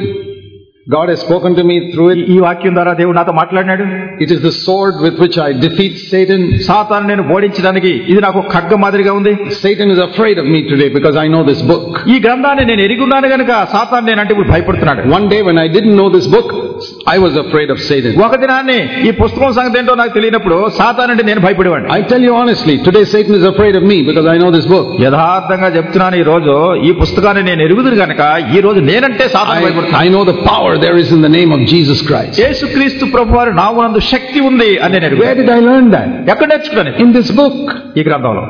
S1: God has spoken to me through it.
S2: ఈ వాక్యం ద్వారా దేవుడు నాతో మాట్లాడినాడు.
S1: It is the sword with which I defeat Satan.
S2: సాతాను నేను ఓడించడానికి ఇది నాకు ఖడ్గం మాదిరిగా ఉంది.
S1: Satan is afraid of me today because I know this book.
S2: ఈ గ్రంథాన్ని నేను ఎరిగి ఉన్నాను గనుక సాతాను నేనంటే ఇప్పుడు భయపడుతున్నాడు.
S1: One day when I didn't know this book, I was afraid of Satan.
S2: ఒక దినాన్ని ఈ పుస్తకం సంగతి ఏంటో నాకు తెలియనప్పుడు సాతాను అంటే నేను భయపడేవాడిని.
S1: I tell you honestly, today Satan is afraid of me because I know this book.
S2: యథార్థంగా చెప్తున్నాను, ఈ రోజు ఈ పుస్తకాన్ని నేను ఎరుగుదును గనుక ఈ రోజు నేనంటే సాతాను భయపడుతున్నాడు.
S1: I know the power there is in the name of Jesus Christ.
S2: యేసుక్రీస్తు ప్రభువారి నామమునందు శక్తి ఉంది అని నేను ఎరుగుదును.
S1: Where did I learn that?
S2: ఎక్కడ నేర్చుకున్నాను?
S1: In this book.
S2: ఈ గ్రంథంలో.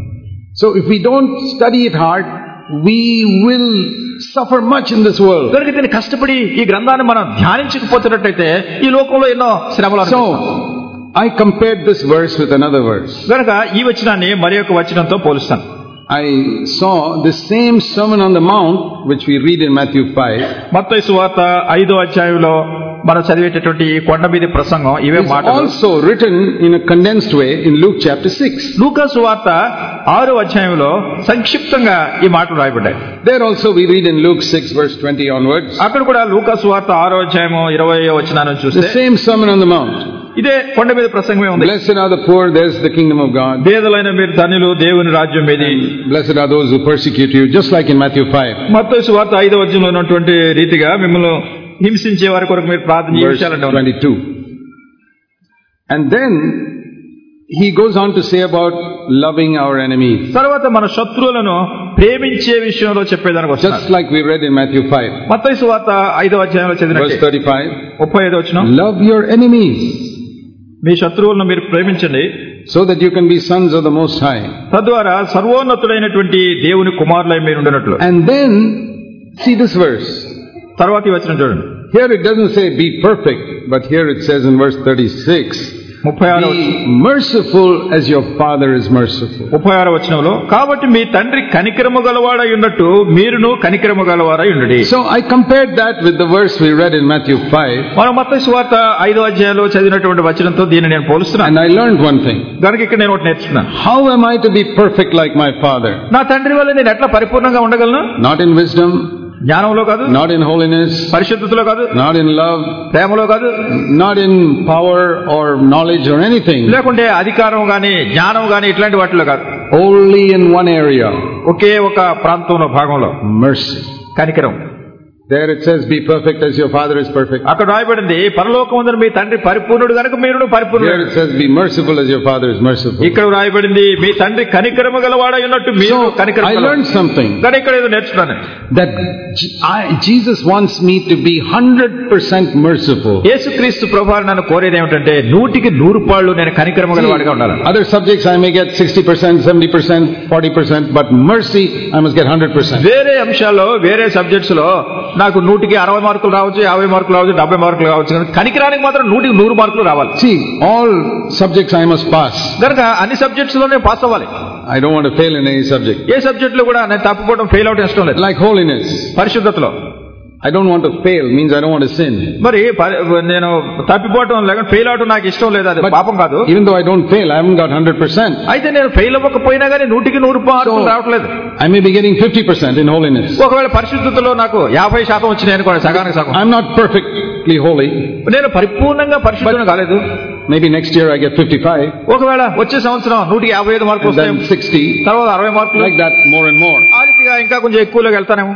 S1: So if we don't study it hard, we will suffer much in this world.
S2: కనుక దీన్ని కష్టపడి ఈ గ్రంథాన్ని మనం ధ్యానించకపోతున్నట్టయితే ఈ లోకంలో ఎన్నో శ్రమలు అనుభవిస్తాం.
S1: So I compared this verse with another verse.
S2: కనుక ఈ వచనాన్ని మరి ఒక వచనంతో పోలుస్తాను.
S1: I saw the same Sermon on the Mount which we read in Matthew five.
S2: మత్తయి సువార్త ఐదో అధ్యాయంలో మనం చదివేటటువంటి ఈ కొండ మీద ప్రసంగం ఇవే మాటలు.
S1: Also written in a condensed way in Luke chapter six.
S2: లూకా సువార్త ఆరో అధ్యాయంలో సంక్షిప్తంగా ఈ మాటలు రాయబడ్డాయి.
S1: There also we read in Luke six verse twenty onwards.
S2: అక్కడ కూడా లూకా సువార్త ఆరో అధ్యాయము ఇరవయో వచనాన్ని చూస్తే
S1: the same sermon on the mount.
S2: ఇదే కొండ మీద ప్రసంగమే ఉంది.
S1: Blessed are the poor, there's the kingdom of God.
S2: పేదలైన మీరు ధన్యులు, దేవుని రాజ్యం మీది.
S1: Blessed are those who persecute you, just like in Matthew five.
S2: మత్తయి సువార్త ఐదో అధ్యాయంలో ఉన్నటువంటి రీతిగా మిమ్మల్ని హింసించే వారి కొరకు మీరు ప్రార్థన చేయాలంటే
S1: twenty-two. And then he goes on to say about loving our enemies.
S2: తర్వాత మన శత్రువులను ప్రేమించే విషయంలో చెప్పేదానికి వస్తాడు.
S1: Just like we read in Matthew five.
S2: మత్తయి సువార్త ఐదో అధ్యాయంలో చదివినట్టే
S1: verse thirty-five.
S2: ముప్పై ఐదో వచనం.
S1: Love your enemies.
S2: మీ శత్రువులను మీరు ప్రేమించండి,
S1: so that you can be sons of the Most High.
S2: తద్వారా సర్వోన్నతుడైనటువంటి దేవుని కుమారులై మీరు ఉండినట్లు.
S1: And then see this verse.
S2: తర్వాతి వచనం చూడండి.
S1: Here it doesn't say be perfect, but here it says in verse thirty-six,
S2: ముప్పై ఆరో
S1: be merciful as your Father is merciful.
S2: ముప్పై ఆరో వచనంలో కాబట్టి మీ తండ్రి కనికరము గలవాడై ఉన్నట్టు మీరును కనికరము గలవారై ఉండుడి.
S1: So I compared that with the verse we read in Matthew five.
S2: మనం మత్తయి సువార్త ఐదో అధ్యాయంలో చదివినటువంటి వచనంతో దీన్ని నేను పోలుస్తున్నాను.
S1: And I learned one thing.
S2: కనుక ఇక్కడ నేను ఒకటి నేర్చుకున్నాను.
S1: How am I to be perfect like my Father?
S2: నా తండ్రి వల్ల నేను ఎట్లా పరిపూర్ణంగా ఉండగలను?
S1: Not in wisdom,
S2: జ్ఞానంలో కాదు,
S1: not in holiness,
S2: పరిశుద్ధతలో కాదు,
S1: not in love,
S2: ప్రేమలో కాదు,
S1: not in power or knowledge or anything.
S2: లేకుంటే అధికారం గాని జ్ఞానం గాని ఇట్లాంటి వాటిలో కాదు.
S1: Only in one area.
S2: ఒకే ఒక ప్రాంతంలో భాగంలో
S1: mercy.
S2: కనికరం.
S1: There it says be perfect as your Father is perfect.
S2: అక్కడ రాయబడింది పరలోకమందున మీ తండ్రి పరిపూర్ణుడు గనుక మీరును పరిపూర్ణుడు.
S1: Here it says be merciful as your Father is merciful.
S2: ఇక్కడ రాయబడింది మీ తండ్రి కనికరము గలవాడై ఉన్నట్టు మీరు కనికరము
S1: గలవారు. I learned something.
S2: కానీ ఇక్కడ ఏదో నేర్చుకున్నాను.
S1: That I, Jesus wants me to be one hundred percent merciful.
S2: యేసుక్రీస్తు ప్రభువు నన్ను కోరేది ఏమిటంటే నూటికి నూరు పాళ్ళు నేను కనికరము గలవాడిగా ఉండాలి.
S1: Other subjects I may get sixty percent, seventy percent, forty percent, but mercy I must get one hundred percent.
S2: వేరే అంశాల్లో వేరే సబ్జెక్ట్స్ లో నాకు నూటికి అరవై మార్కులు రావచ్చు, యాభై మార్కులు రావచ్చు, డెబ్బై మార్కులు రావచ్చు, కానీ కనికరానికి మాత్రం నూటికి నూరు మార్కులు రావాలి.
S1: See, all subjects I must pass.
S2: కనుక అన్ని సబ్జెక్ట్స్ లోనే పాస్ అవ్వాలి.
S1: I don't want to fail in any subject.
S2: ఏ సబ్జెక్ట్ లో కూడా నేను తప్పుకోవడం ఫెయిల్ అవడం ఇష్టం లేదు.
S1: Like holiness.
S2: పరిశుద్ధతలో
S1: I don't want to fail means I don't want to sin.
S2: మరి నేను తప్పిపోవడం లేక ఫెయిల్ అవడం నాకు ఇష్టం లేదు, అది పాపం కాదు.
S1: Even though I don't fail, I haven't got one hundred percent.
S2: అయితే నేను ఫెయిల్ అవ్వకపోయినా కానీ నూటికి నూరు మార్కులు రావట్లేదు.
S1: I may be getting fifty percent in holiness.
S2: ఒకవేళ పరిశుద్ధతలో నాకు యాభై శాతం వచ్చినాయి అనుకోండి, సగానికి సగం.
S1: I'm not perfectly holy.
S2: నేను పరిపూర్ణంగా పరిశుద్ధుడు కాలేదు.
S1: Maybe next year I get fifty-five.
S2: ఒకవేళ వచ్చే సంవత్సరం నూటికి యాభై ఐదు మార్కులు వస్తాయి,
S1: sixty,
S2: తర్వాత అరవై మార్కులు,
S1: like that more and more.
S2: ఆ రీతిగా ఇంకా కొంచెం ఎక్కువలోకి వెళ్తానేమో.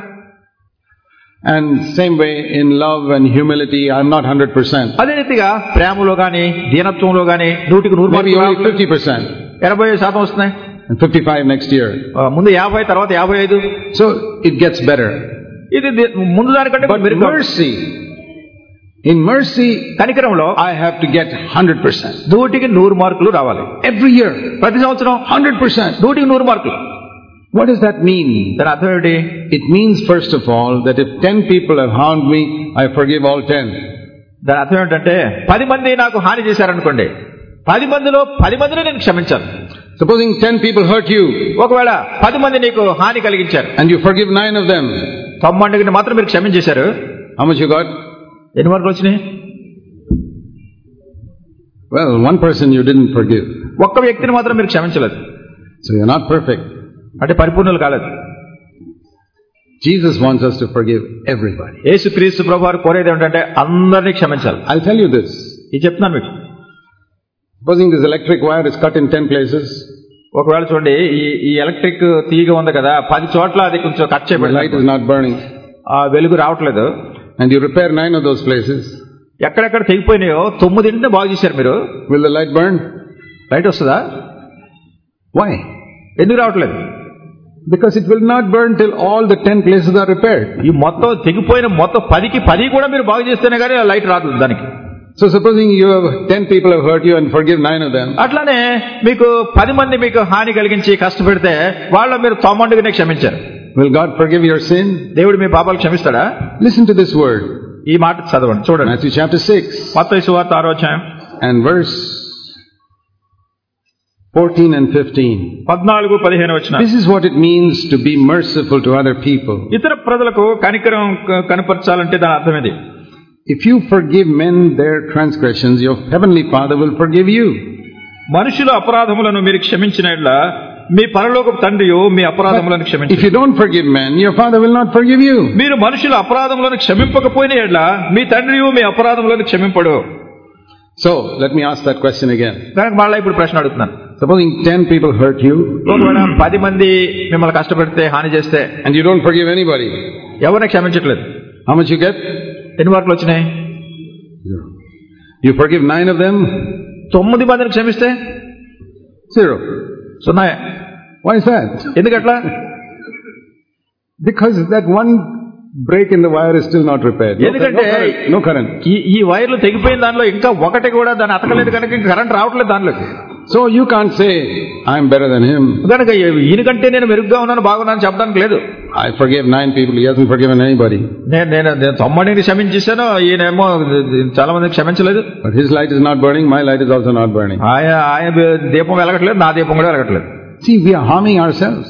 S1: And same way in love and humility, I'm not one hundred percent.
S2: అదే రీతిగా ప్రేమలో గాని దీనత్వంలో గాని నూటికి నూరు మార్కులు,
S1: fifty percent,
S2: ఎనభై శాతం వస్తున్నాయి,
S1: and fifty-five next year.
S2: ముందు యాభై తర్వాత యాభై ఐదు.
S1: So it gets better.
S2: ఇది ముందు దానికంటే
S1: mercy, in mercy,
S2: కనికరంలో
S1: I have to get one hundred percent.
S2: నూటికి నూరు మార్కులు రావాలి.
S1: Every year,
S2: ప్రతి సంవత్సరం
S1: one hundred percent.
S2: నూటికి నూరు మార్కులు.
S1: What does that mean?
S2: దాని అర్థం ఏంటి?
S1: It means first of all that if ten people have harmed me, I forgive all ten.
S2: దాని అర్థం ఏంటంటే పది మంది నాకు హాని చేశారనుకోండి, పది మందిలో పది మందిని నేను క్షమించాను.
S1: Supposing ten people hurt you,
S2: ఒకవేళ పది మంది నీకు హాని కలిగించారు,
S1: and you forgive nine of them,
S2: తొమ్మిదిని మాత్రం మీరు క్షమించేశారు.
S1: How much you got?
S2: ఎన్ని మార్కులు వచ్చినాయి?
S1: Well, one person you didn't forgive.
S2: ఒక్క వ్యక్తిని మాత్రం మీరు క్షమించలేదు.
S1: So you're not perfect.
S2: అంటే పరిపూర్ణులు కాలేదు.
S1: Jesus wants us to forgive everybody.
S2: యేసుక్రీస్తు ప్రభువారు కోరేది ఏంటంటే అందరినీ క్షమించాలి.
S1: I'll tell you this.
S2: ఇది చెప్తున్నాను మీకు.
S1: Supposing this electric wire is cut in ten places.
S2: ఒకవేళ చూడండి ఈ ఈ ఎలక్ట్రిక్ తీగ ఉంది కదా, పది చోట్ల అది కొంచెం కట్ చేయబడింది.
S1: The light is not burning.
S2: ఆ వెలుగు రావట్లేదు.
S1: And you repair nine of those places.
S2: ఎక్కడెక్కడ తెగిపోయినాయో తొమ్మిదింటిని బాగు చేశారు మీరు.
S1: Will the light burn?
S2: Light వస్తుందా?
S1: Why?
S2: ఎందుకు రావట్లేదు?
S1: Because it will not burn till all the ten places are repaired.
S2: ఈ మొత్తం తెగిపోయిన మొత్తం పదికి పది కూడా మీరు బాగు చేస్తేనే కానీ లైట్ రాదు దానికి.
S1: So supposing you have ten people have hurt you and forgive nine of them.
S2: అట్లానే మీకు పది మంది మీకు హాని కలిగించి కష్టపెడితే వాళ్ళ మీరు తొమ్మిదినే క్షమించారు.
S1: Will God forgive your sin?
S2: దేవుడు మీ పాపాలు క్షమిస్తాడా?
S1: Listen to this word.
S2: ఈ మాట చదవండి, చూడండి.
S1: Matthew chapter six.
S2: మత్తయి సువార్త ఆరో అధ్యాయం
S1: and verse fourteen and fifteen.
S2: పద్నాలుగు పదిహేను వచనాలు.
S1: This is what it means to be merciful to other people.
S2: ఇతర ప్రజలకు కనికరం కనపరచాలంటే దాని అర్థం ఇది.
S1: if you forgive men their transgressions, your heavenly Father will forgive you.
S2: మనుషుల అపరాధములను మీరు క్షమించిన యెడల మీ పరలోకపు తండ్రియు మీ అపరాధములను క్షమించును.
S1: If you don't forgive men, your Father will not forgive you.
S2: మీరు మనుషుల అపరాధములను క్షమింపకపోయిన యెడల మీ తండ్రియు మీ అపరాధములను క్షమింపడు.
S1: So, let me ask that question again.
S2: కనుక మళ్ళీ ఇప్పుడు ప్రశ్న అడుగుతున్నాను.
S1: Supposing ten people hurt you,
S2: ఒకవేళ పది మంది మిమ్మల్ని కష్టపెడితే హాని చేస్తే,
S1: and you don't forgive anybody,
S2: ఎవరిని క్షమించట్లేదు,
S1: how much you get?
S2: ఎన్ని మార్కులు వచ్చినాయి?
S1: Zero. You forgive nine of them,
S2: తొమ్మిది మందిని క్షమిస్తే
S1: zero.
S2: సున్నా.
S1: Why is that?
S2: ఎందుకట్లా?
S1: Because that one break in the wire is still not repaired. No,
S2: ఎందుకంటే
S1: no current. No current.
S2: ఈ ఈ వైర్లు తెగిపోయిన దానిలో ఇంకా ఒకటి కూడా దాన్ని అతకలేదు కనుక ఇంకా కరెంట్ రావట్లేదు దానిలోకి.
S1: So you can't say I'm better than him.
S2: కనుక ఈయనకంటే నేను మెరుగ్గా ఉన్నాను, బాగున్నాను చెప్పడానికి లేదు.
S1: I forgave nine people. He hasn't forgiven anybody.
S2: నేను నేను నేను తొమ్మిదిని క్షమించేశాను, ఈయనేమో చాలా మంది క్షమించలేదు.
S1: But his light is not burning. My light is also not burning.
S2: ఆయన ఆయన దీపం వెలగట్లేదు, నా దీపం కూడా వెలగట్లేదు.
S1: See, we are harming ourselves.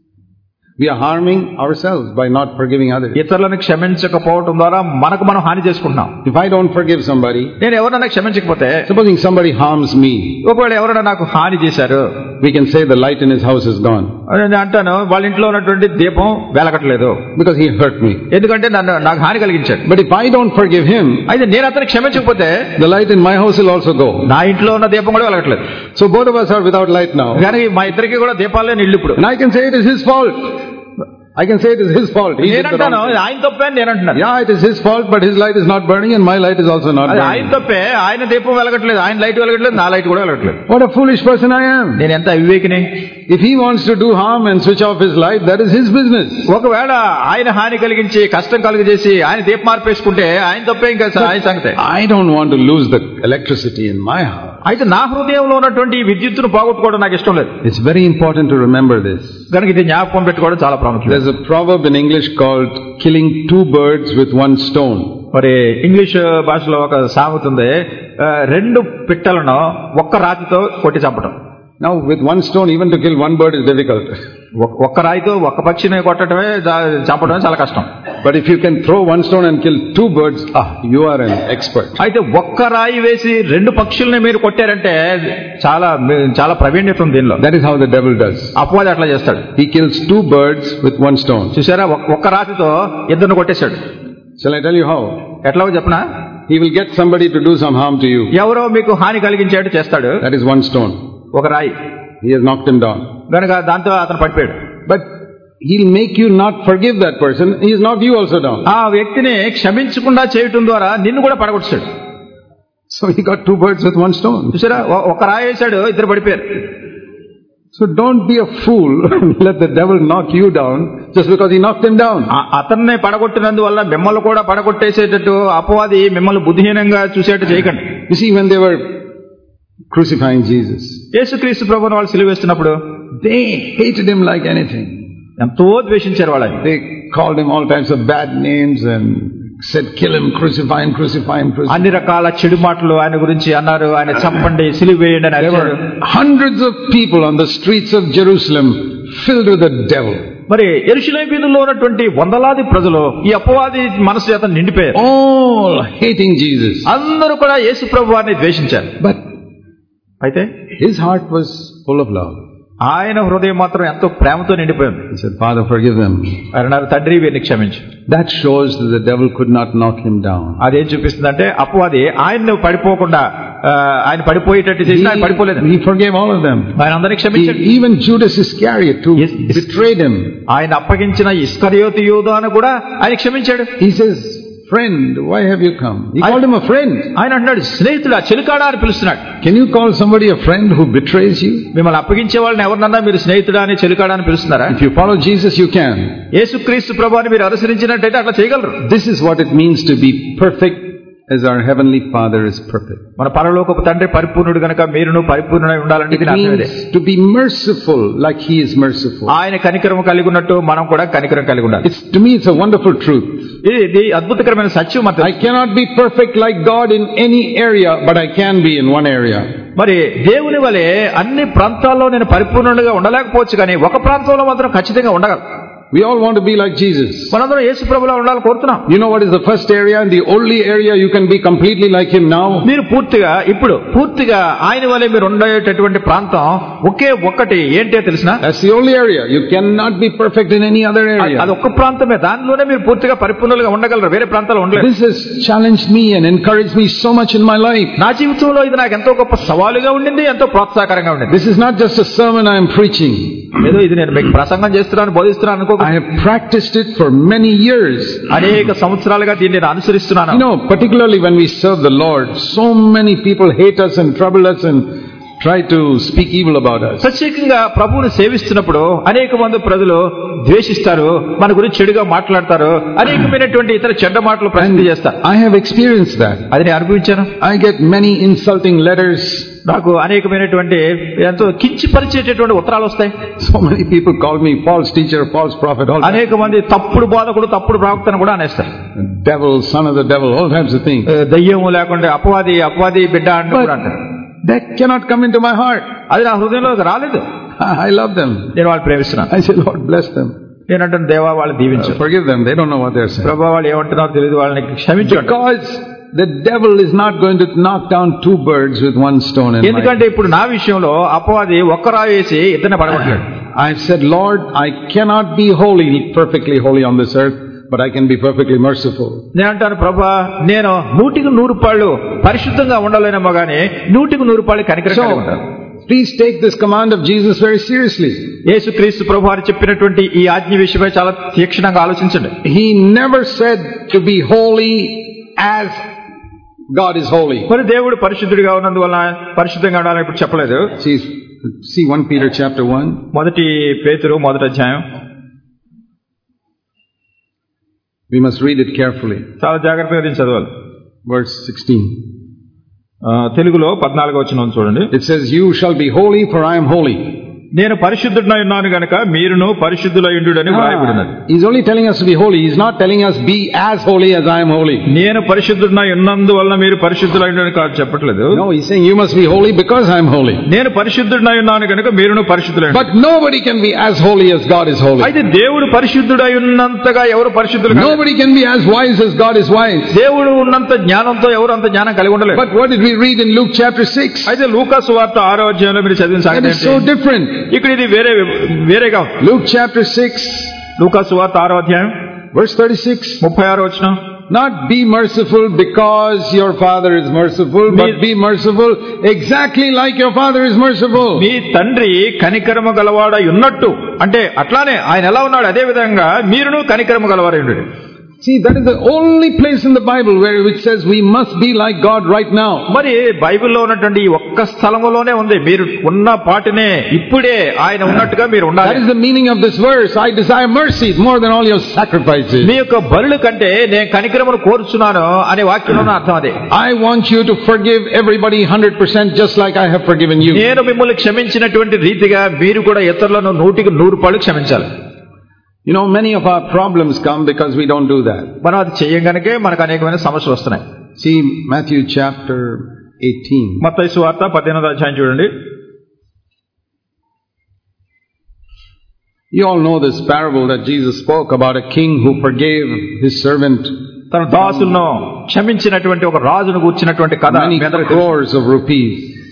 S1: We are harming ourselves by not forgiving others.
S2: ఇతరులను క్షమించకపోవడం ద్వారా మనకు మనం హాని చేసుకుంటున్నాం.
S1: If I don't forgive somebody,
S2: నేను ఎవరైనా క్షమించకపోతే,
S1: supposing somebody harms me,
S2: ఒకవేళ ఎవరైనా నాకు హాని చేశారు,
S1: we can say the light in his house is gone.
S2: నేను అంటాను వాళ్ళ ఇంట్లో ఉన్నటువంటి దీపం వెలగట్లేదు,
S1: because he hurt me.
S2: ఎందుకంటే నన్ను నాకు హాని కలిగించాడు.
S1: But if I don't forgive him,
S2: అయితే నేను అతన్ని క్షమించకపోతే
S1: the light in my house will also go.
S2: నా ఇంట్లో ఉన్న దీపం కూడా వెలగట్లేదు.
S1: So both of us are without light now.
S2: కానీ మా ఇద్దరికి కూడా దీపాలే నిల్లు ఇప్పుడు.
S1: And I can say it is his fault. I can say it is his fault. He did the wrong thing.
S2: ఆయన తప్పే అని నేను అంటున్నాను.
S1: Yeah, it is his fault, but his light is not burning and my light is also not burning.
S2: ఆయన తప్పే, ఆయన దీపం వెలగట్లేదు, ఆయన లైట్ వెలగట్లేదు, నా లైట్ కూడా వెలగట్లేదు.
S1: What a foolish person I am.
S2: నేను ఎంత అవివేకిని.
S1: If he wants to do harm and switch off his light, that is his business.
S2: ఒకవేళ ఆయన హాని కలిగించి కష్టం కలుగజేసి ఆయన దీపం మార్పేసుకుంటే ఆయన తప్పే, ఇంకా ఆయన సంగతే.
S1: I don't want to lose the electricity in my heart.
S2: అయితే నా హృదయంలో ఉన్నటువంటి విద్యుత్తును పోగొట్టుకోవడం నాకు ఇష్టం లేదు.
S1: It's very important to remember this.
S2: కనుక ఇది జ్ఞాపకం పెట్టుకోవడం చాలా ప్రాముఖ్యం.
S1: There's a proverb in English called killing two birds with one stone.
S2: మరి ఇంగ్లీష్ భాషలో ఒక సామెత ఉంది, రెండు పిట్టలను ఒక్క రాతితో కొట్టి చంపడం.
S1: Now with one stone even to kill one bird is difficult.
S2: ఒక్క రాయితో ఒక్క పక్షిని కొట్టడమే చంపడమే చాలా కష్టం.
S1: But if you can throw one stone and kill two birds, ah, you are an expert.
S2: అయితే ఒక్క రాయి వేసి రెండు పక్షుల్ని మీరు కొట్టారంటే చాలా చాలా ప్రవీణ్యత ఉంది దీనిలో.
S1: That is how the devil does.
S2: అపవాది అట్లా చేస్తాడు.
S1: He kills two birds with one stone.
S2: చూసారా, ఒక్క రాతితో ఇద్దరిని కొట్టేశాడు.
S1: Shall I tell you how?
S2: ఎట్లాగో చెప్పనా?
S1: He will get somebody to do some harm to you.
S2: ఎవరో మీకు హాని కలిగించేట్టు చేస్తాడు.
S1: That is one stone.
S2: ఒక రాయి.
S1: He has knocked him down.
S2: కనుక దాంతో అతను పడిపోయాడు.
S1: But he'll make you not forgive that person. He has knocked you also down.
S2: ఆ వ్యక్తిని క్షమించకుండా చేయటం ద్వారా నిన్ను కూడా పడగొట్టాడు.
S1: So he got two birds with one stone.
S2: చూసారా, ఒక రాయి వేశాడు, ఇద్దరు పడిపోయారు.
S1: So don't be a fool and let the devil knock you down just because he knocked him down.
S2: అతన్నే పడగొట్టినందువల్ల మిమ్మల్ని కూడా పడగొట్టేసేటట్టు అపవాది మిమ్మల్ని బుద్ధిహీనంగా చూసేట్టు చేయకండి.
S1: You see, when they were crucifying Jesus,
S2: యేసుక్రీస్తు ప్రభువును వాళ్ళు సిలువ వేస్తున్నప్పుడు
S1: they hated him like anything.
S2: ఎంతో ద్వేషించారు వాళ్ళని.
S1: They called him all types of bad names and said, kill him, crucify him, crucify him, crucify him.
S2: అన్ని రకాల చెడు మాటలు ఆయన గురించి అన్నారు. ఆయన చంపండి, సిలువ వేయండి అని అరిచారు.
S1: Hundreds of people on the streets of Jerusalem filled with the devil.
S2: మరి యెరూషలేము వీధుల్లో ఉన్నటువంటి వందలాది ప్రజలు ఈ అపవాది మనసు చేత నిండిపోయారు.
S1: All hating Jesus.
S2: అందరూ కూడా యేసు ప్రభువాన్ని ద్వేషించారు.
S1: But
S2: అయితే
S1: his heart was full of love.
S2: ఆయన హృదయం మాత్రం ఎంతో ప్రేమతో నిండిపోయింది.
S1: He said, Father, forgive them.
S2: అన్నారు, తండ్రి వీరిని క్షమించు.
S1: That shows that the devil could not knock him down.
S2: అదేం చూపిస్తుందంటే అపవాది ఆయన్ని పడిపోకుండా, ఆయన పడిపోయేటట్టు చేసి ఆయన పడిపోలేదు.
S1: He forgave all of them.
S2: ఆయన అందరినీ క్షమించాడు.
S1: Even Judas Iscariot who betrayed him.
S2: ఆయన అప్పగించిన ఇస్కరియోతు యూదాను కూడా ఆయన క్షమించాడు.
S1: He says, friend, why have you come? He called him a friend.
S2: ఆయన అంటున్నాడు, స్నేహితుడా, చిలుకాడా అని పిలుస్తున్నాడు.
S1: Can you call somebody a friend who betrays you?
S2: మిమ్మల్ని అప్పగించే వాళ్ళని ఎవరినన్నా మీరు స్నేహితుడా అని చిలుకాడా అని పిలుస్తున్నారా?
S1: If you follow Jesus, you can.
S2: యేసుక్రీస్తు ప్రభువుని మీరు అనుసరించినట్టయితే అట్లా చేయగలరు.
S1: This is what it means to be perfect as our heavenly Father is perfect.
S2: మన పరలోకపు తండ్రి పరిపూర్ణుడు గనుక మీరును పరిపూర్ణుడై ఉండాలంటే
S1: ఇది అర్థం ఇదే. To be merciful like he is merciful.
S2: ఆయన కనికరం కలిగి ఉన్నట్టు మనం కూడా కనికరం కలిగి ఉండాలి.
S1: It's, to me it's a wonderful truth.
S2: ఇది అద్భుతకరమైన సత్యం.
S1: I cannot be perfect like God in any area, but I can be in one area.
S2: మరి దేవుని వలె అన్ని ప్రాంతాల్లో నేను పరిపూర్ణుడిగా ఉండలేకపోవచ్చు, కానీ ఒక ప్రాంతంలో మాత్రం ఖచ్చితంగా ఉండగలను.
S1: We all want to be like Jesus.
S2: మనందరం యేసు ప్రభువులా ఉండాలని కోరుతున్నాం.
S1: You know what is the first area and the only area you can be completely like him now?
S2: మీరు పూర్తిగా ఇప్పుడు పూర్తిగా ఆయన వలె మీరు ఉండేటటువంటి ప్రాంతం ఒకే ఒక్కటి ఏంటో తెలిసినా?
S1: That's the only area. You cannot be perfect in any other area.
S2: అది ఒక్క ప్రాంతమే, దానిలోనే మీరు పూర్తిగా పరిపూర్ణులుగా ఉండగలరు, వేరే ప్రాంతాల్లో ఉండలేరు.
S1: This has challenged me and encouraged me so much in my life.
S2: నా జీవితంలో ఇది నాకు ఎంతో గొప్ప సవాలుగా ఉండింది, ఎంతో ప్రోత్సాహకరంగా ఉండింది.
S1: This is not just a sermon I am preaching.
S2: ఏదో ఇది నేను మీకు ప్రసంగం చేస్తున్నాను, బోధిస్తున్నాను అనుకో.
S1: I have practiced it for many years.
S2: అనేక సంవత్సరాలుగా దీన్ని నేను అనుసరిస్తున్నాను.
S1: You know, particularly when we serve the Lord, so many people hate us and trouble us and try to speak evil about us.
S2: ప్రత్యేకంగా ప్రభువుని సేవిస్తున్నప్పుడు అనేక మంది ప్రజలు ద్వేషిస్తారు, మన గురించి చెడుగా మాట్లాడతారు, అనేకమైనటువంటి ఇతర చెడ్డ మాటలు ప్రసిద్ధి చేస్తారు.
S1: I have experienced that.
S2: అది నేను అనుభవించాను.
S1: I get many insulting letters.
S2: నాకు అనేకమైనటువంటి ఎంతో కించపరిచేటటువంటి ఉత్తరాలు వస్తాయి.
S1: So many people call me false teacher, false prophet, all
S2: అనేక మంది తప్పుడు బోధకుడు, తప్పుడు ప్రవక్తను కూడా అనేస్తారు.
S1: Devil, son of the devil, all types of things.
S2: దయ్యము లేకుండా అపవాది, అపవాది బిడ్డ అంటారు.
S1: That cannot come into my heart.
S2: అది నా హృదయంలోకి రాలేదు.
S1: I love them.
S2: నేను వాళ్ళు ప్రేమిస్తున్నాను.
S1: I say, Lord, bless them.
S2: నేను అంటాను, దేవా వాళ్ళు దీవించు.
S1: Forgive them. They don't know what they're saying.
S2: ప్రభువా వాళ్ళు ఏమంటున్నారో తెలియదు, వాళ్ళని క్షమించు.
S1: Because the devil is not going to knock down two birds with one stone.
S2: ఎందుకంటే ఇప్పుడు నా విషయంలో అపవాది ఒక్క రాయి వేసి ఇతన్ని పడగొట్టాడు.
S1: I've said, Lord, I cannot be holy, perfectly holy on this earth, but I can be perfectly merciful.
S2: నేను అంటాను, ప్రభువా నేను నూటికి నూరు పాళ్ళు పరిశుద్ధంగా ఉండలేనేమో గానీ నూటికి నూరు పాళ్ళు కనికరంగా ఉంటాను.
S1: Please take this command of Jesus very seriously.
S2: యేసుక్రీస్తు ప్రభువారు చెప్పినటువంటి ఈ ఆజ్ఞ విషయమై చాలా తీక్షణంగా ఆలోచించండి.
S1: He never said to be holy as God is holy.
S2: మరి దేవుడు పరిశుద్ధుడిగా ఉన్నందువల్ల పరిశుద్ధంగా ఉండాలని ఇప్పుడు చెప్పలేదు.
S1: See, see First Peter chapter one.
S2: మొదటి పేతురు మొదటి అధ్యాయం.
S1: We must read it carefully.
S2: చాలా జాగ్రత్తగా దీన్ని చదవాలి.
S1: Verse sixteen.
S2: తెలుగులో పద్నాలుగో వచనం చూడండి.
S1: It says, you shall be holy, for I am holy.
S2: నేను పరిశుద్ధుడై ఉన్నాను గనుక మీరును పరిశుద్ధులై ఉండుడని వ్రాయబడినది.
S1: He's only telling us to be holy. He's not telling us be as holy as I am holy.
S2: నేను పరిశుద్ధుడై ఉన్నందువల్ల మీరు పరిశుద్ధులై ఉండుడని కాదు చెప్పట్లేదు.
S1: No, he's saying you must be holy because I am holy.
S2: నేను పరిశుద్ధుడై ఉన్నాను గనుక మీరును పరిశుద్ధులై.
S1: But nobody can be as holy as God is holy.
S2: అయితే దేవుడు పరిశుద్ధుడై ఉన్నంతగా ఎవరు పరిశుద్ధులు కాదు.
S1: Nobody can be as wise as God is wise.
S2: దేవుడు ఉన్నంత జ్ఞానంతో ఎవరు అంత జ్ఞానం కలిగి ఉండలేరు.
S1: But what did we read in Luke chapter six?
S2: అయితే లూకా సువార్త ఆరో అధ్యాయంలో మీరు చదివిన సంగతి
S1: ఏంటి? That is so different.
S2: ఇక్కడ ఇది వేరే వేరేగా.
S1: Luke chapter six,
S2: లూకా సువార్త ఆరో అధ్యాయం
S1: verse thirty-six.
S2: ముప్పై ఆరో వచనం.
S1: Not be merciful because your father is merciful, but be merciful exactly like your father is merciful.
S2: మీ తండ్రి కనికరము గలవాడై ఉన్నట్టు, అంటే అట్లానే ఆయన ఎలా ఉన్నాడు అదే విధంగా మీరును కనికరము గలవారై ఉండండి.
S1: See, that is the only place in the Bible where it says we must be like God right now.
S2: మరి బైబిల్లో ఉన్నటువంటి ఈ ఒక్క స్థలములోనే ఉంది మీరు ఉన్న పాటినే ఇప్పుడే ఆయన ఉన్నట్టుగా మీరు ఉండాలి.
S1: That is the meaning of this verse. I desire mercy more than all your sacrifices.
S2: మీ యొక్క బలుల కంటే నేను కనికరమును కోరుచున్నాను అనే వాక్యంలోనే అర్థం అదే.
S1: I want you to forgive everybody one hundred percent just like I have forgiven you.
S2: నేను మిమ్మల్ని క్షమించినటువంటి రీతిగా మీరు కూడా ఇతరులను నూటికి నూరు పాళ్ళు క్షమించాలి.
S1: You know, many of our problems come because we don't do that.
S2: మనం అది చేయగానే మనకు అనేకమైన సమస్యలు వస్తున్నాయి.
S1: See Matthew chapter eighteen.
S2: మత్తయి సువార్త పద్దెనిమిదవ అధ్యాయం చూడండి.
S1: You all know this parable that Jesus spoke about a king who forgave his servant
S2: తన దాసులను క్షమించినటువంటి ఒక రాజును కూర్చున్నటువంటి కథ.
S1: many crores of rupees.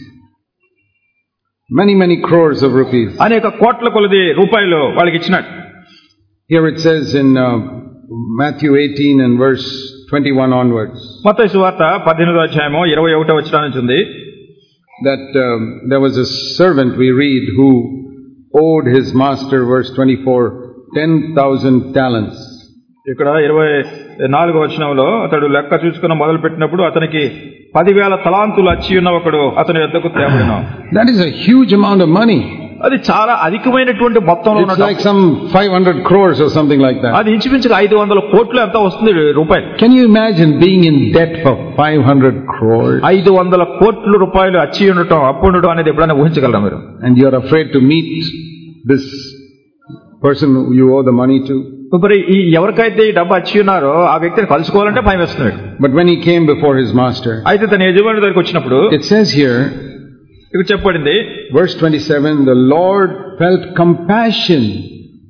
S1: Many many crores of rupees.
S2: అనేక కోట్ల కొలది రూపాయలు వాళ్ళకి ఇచ్చినాడు.
S1: Here it says in uh, Matthew eighteen and verse twenty-one onwards.
S2: మత్తయి సువార్త పద్దెనిమిదవ అధ్యాయము ఇరవై ఒకటవ వచనం నుంచి ఉంది.
S1: That um, there was a servant we read who owed his master, verse twenty-four, ten thousand talents.
S2: ఇక్కడ ఇరవై నాలుగో వచనంలో అతడు లెక్క చూసుకుని మొదలు పెట్టినప్పుడు అతనికి పదివేల తలాంతులు అచ్చి ఉన్న ఒకడు అతని యొద్దకు తేబడిన.
S1: That is a huge amount of money.
S2: అది చాలా అధికమైనటువంటి మొత్తంలో
S1: It's like some five hundred crores or something like that.
S2: అది ఇంచుమించుగా ఐదు వందల కోట్లు ఎంత వస్తుంది రూపాయలు.
S1: Can you imagine being in debt for five hundred crores?
S2: ఐదు వందల కోట్ల రూపాయలు అచ్చి ఉండటం, అప్పు ఉండటం అనేది ఎప్పుడైనా ఊహించగలరా మీరు?
S1: And you are afraid to meet this person who you owe the money to.
S2: మరి ఈ ఎవరికైతే ఈ డబ్బు అచ్చి ఉన్నారో ఆ వ్యక్తిని కలుసుకోవాలంటే భయం వేస్తున్నాడు.
S1: But when he came before his master,
S2: అయితే తన యజమాని దగ్గరికి వచ్చినప్పుడు
S1: it says here,
S2: ఇక్కడ చెప్పబడింది
S1: verse twenty-seven, the Lord felt compassion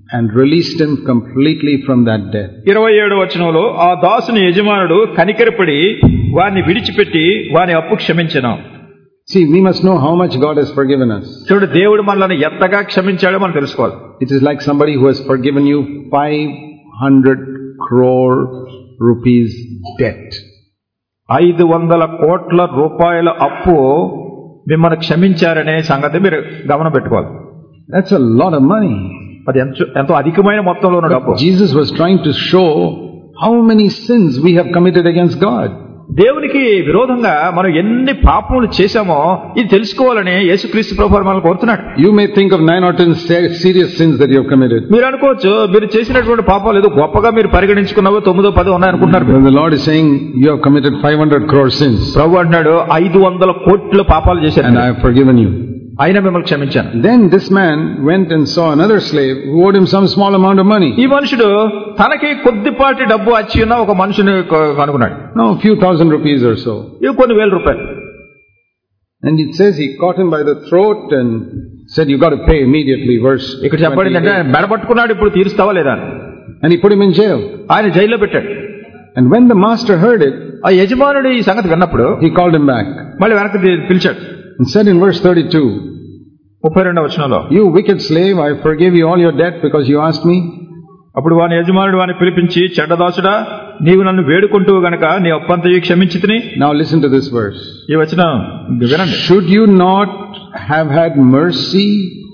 S1: and released him completely from that debt.
S2: ఇరవై ఏడవ వచనంలో ఆ దాసుని యజమానుడు కనికరపడి వారిని విడిచిపెట్టి వారి అప్పు క్షమించెను.
S1: See, we must know how much God has forgiven us.
S2: చూడు, దేవుడు మనల్ని ఎంతగా క్షమించాడో మనం తెలుసుకోవాలి.
S1: It is like somebody who has forgiven you five hundred crore rupees debt.
S2: ఐదు వందల కోట్ల రూపాయల అప్పు మిమ్మల్ని క్షమించారనే సంగతి మీరు గమనం పెట్టుకోవాలి.
S1: That's a lot of money.
S2: అది ఎంతో ఎంతో అధికమైన మొత్తంలో ఉన్న డబ్బు.
S1: Jesus was trying to show how many sins we have committed against God.
S2: దేవునికి విరోధంగా మనం ఎన్ని పాపములు చేశామో ఇది తెలుసుకోవాలని యేసుక్రీస్తు ప్రభువు మనల్ని కోరుతున్నాడు.
S1: You may think of nine or ten serious sins that you have committed.
S2: మీరు అనుకోవచ్చు మీరు చేసినటువంటి పాపాలు ఏదో గొప్పగా మీరు పరిగణించుకున్నావో తొమ్మిదో పదో ఉన్నాయనుకుంటున్నారు.
S1: The Lord is saying you have committed five hundred crore sins.
S2: ప్రభువు అంటున్నాడు ఐదు వందల కోట్ల పాపాలు చేశారు
S1: and I have forgiven you.
S2: అయినా మిమ్మల్ని క్షమించాను.
S1: Then this man went and saw another slave who owed him some small amount of money.
S2: ఈ మనుషుడు తనకి కొద్దిపాటి డబ్బు వచ్చి ఉన్న ఒక మనుషుని కనుగొన్నాడు.
S1: No, a few thousand rupees or so.
S2: ఇవి కొన్ని వేల రూపాయలు.
S1: And it says he caught him by the throat and said, you got to pay immediately. Verse
S2: ఇక్కడ చెప్పబడింది అంటే మెడపట్టుకున్నాడు, ఇప్పుడు తీరుస్తావా లేదా.
S1: And he put him in jail.
S2: ఆయన జైల్లో పెట్టాడు.
S1: And when the master heard it,
S2: ఆ యజమానుడు ఈ సంగతి విన్నప్పుడు
S1: he called him back.
S2: మళ్ళీ వెనక్కి పిలిచాడు.
S1: And said in verse thirty-two,
S2: ముప్పై రెండవ వచనంలో,
S1: you wicked slave, I forgive you all your debt because you asked me.
S2: అప్పుడు వాని యజమానుడు వాని పిలిపించి, చెడ్డదాసుడా, నీవు నన్ను వేడుకుంటూ గనక నీ అప్పంతయు క్షమించితిని.
S1: Now listen to this verse.
S2: ఈ వచనం వినండి.
S1: Should you not have had mercy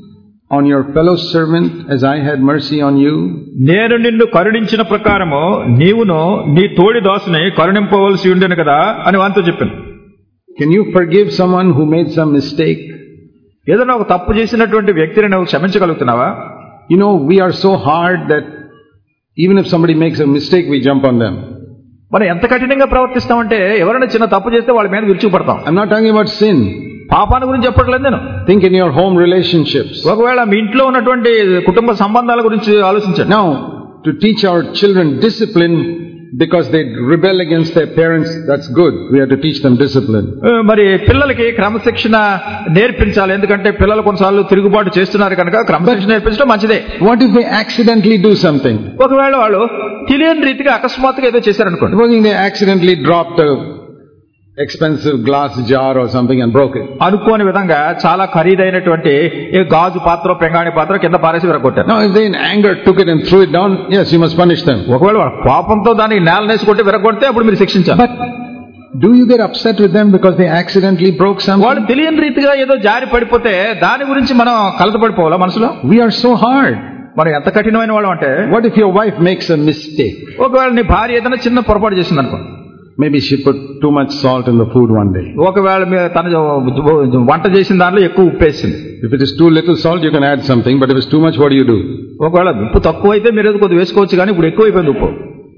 S1: on your fellow servant as I had mercy on you?
S2: నేను నిన్ను కరుణించిన ప్రకారము నీవును నీ తోడి దాసుని కరుణింపవలసి ఉండెను కదా అని వానితో చెప్పాను.
S1: Can you forgive someone who made some mistake?
S2: ఏదైనా ఒక తప్పు చేసినటువంటి వ్యక్తిని నువ్వు క్షమించగలుగుతున్నావా?
S1: You know, we are so hard that even if somebody makes a mistake, we jump on them.
S2: మనం ఎంత కఠినంగా ప్రవర్తిస్తామంటే ఎవరైనా చిన్న తప్పు చేస్తే వాళ్ళ మీద విరుచుకుపడతాం.
S1: I'm not talking about sin.
S2: పాపాన్ని గురించి చెప్పట్లేదు నేను.
S1: Think in your home relationships.
S2: ఒకవేళ మీ ఇంట్లో ఉన్నటువంటి కుటుంబ సంబంధాల గురించి ఆలోచించండి.
S1: Now, to teach our children discipline because they rebel against their parents, that's good. We have to teach them discipline.
S2: మరి పిల్లలకి క్రమశిక్షణ నేర్పించాలి, ఎందుకంటే పిల్లలు కొన్నిసార్లు తిరుగుబాటు చేస్తున్నారు కనుక క్రమశిక్షణ నేర్పించడం మంచిదే.
S1: What if they accidentally do something?
S2: ఒకవేళ వాళ్ళు తెలియని రీతిగా అకస్మాత్తుగా ఏదో చేశారనుకోండి.
S1: Supposing they accidentally dropped a expensive glass jar or something and broke it.
S2: అనుకోని విధంగా చాలా ఖరీదైనటువంటి ఏ గాజు పాత్ర పెంగాణి పాత్ర కింద పారేసి విరగొట్టారు.
S1: Now if they in anger took it and threw it down, yes, you must punish them.
S2: ఒకవేళ కోపంతో దానికి నేలనేసి కొట్టి విరగొడితే అప్పుడు మీరు శిక్షించాలి.
S1: But do you get upset with them because they accidentally broke something?
S2: వాళ్ళు తెలియని రీతిగా ఏదో జారి పడిపోతే దాని గురించి మనం కలతపడిపోవాలా మనసులో?
S1: We are so hard.
S2: మనం ఎంత కఠినమైన వాళ్ళం అంటే,
S1: what if your wife makes a mistake?
S2: ఒకవేళ నీ భార్య ఏదైనా చిన్న పొరపాటు చేసింది అనుకో.
S1: Maybe she put too much salt in the food one day.
S2: ఒకవేళ తన వంట చేసిన దాంట్లో ఎక్కువ ఉప్పు వేసింది.
S1: If it is too little salt, you can add something, but if it's too much, what do you do?
S2: ఒకవేళ ఉప్పు తక్కువ అయితే మీరు కొద్దిగా వేసుకోవచ్చు, కానీ ఇప్పుడు ఎక్కువ అయిపోయింది ఉప్పు.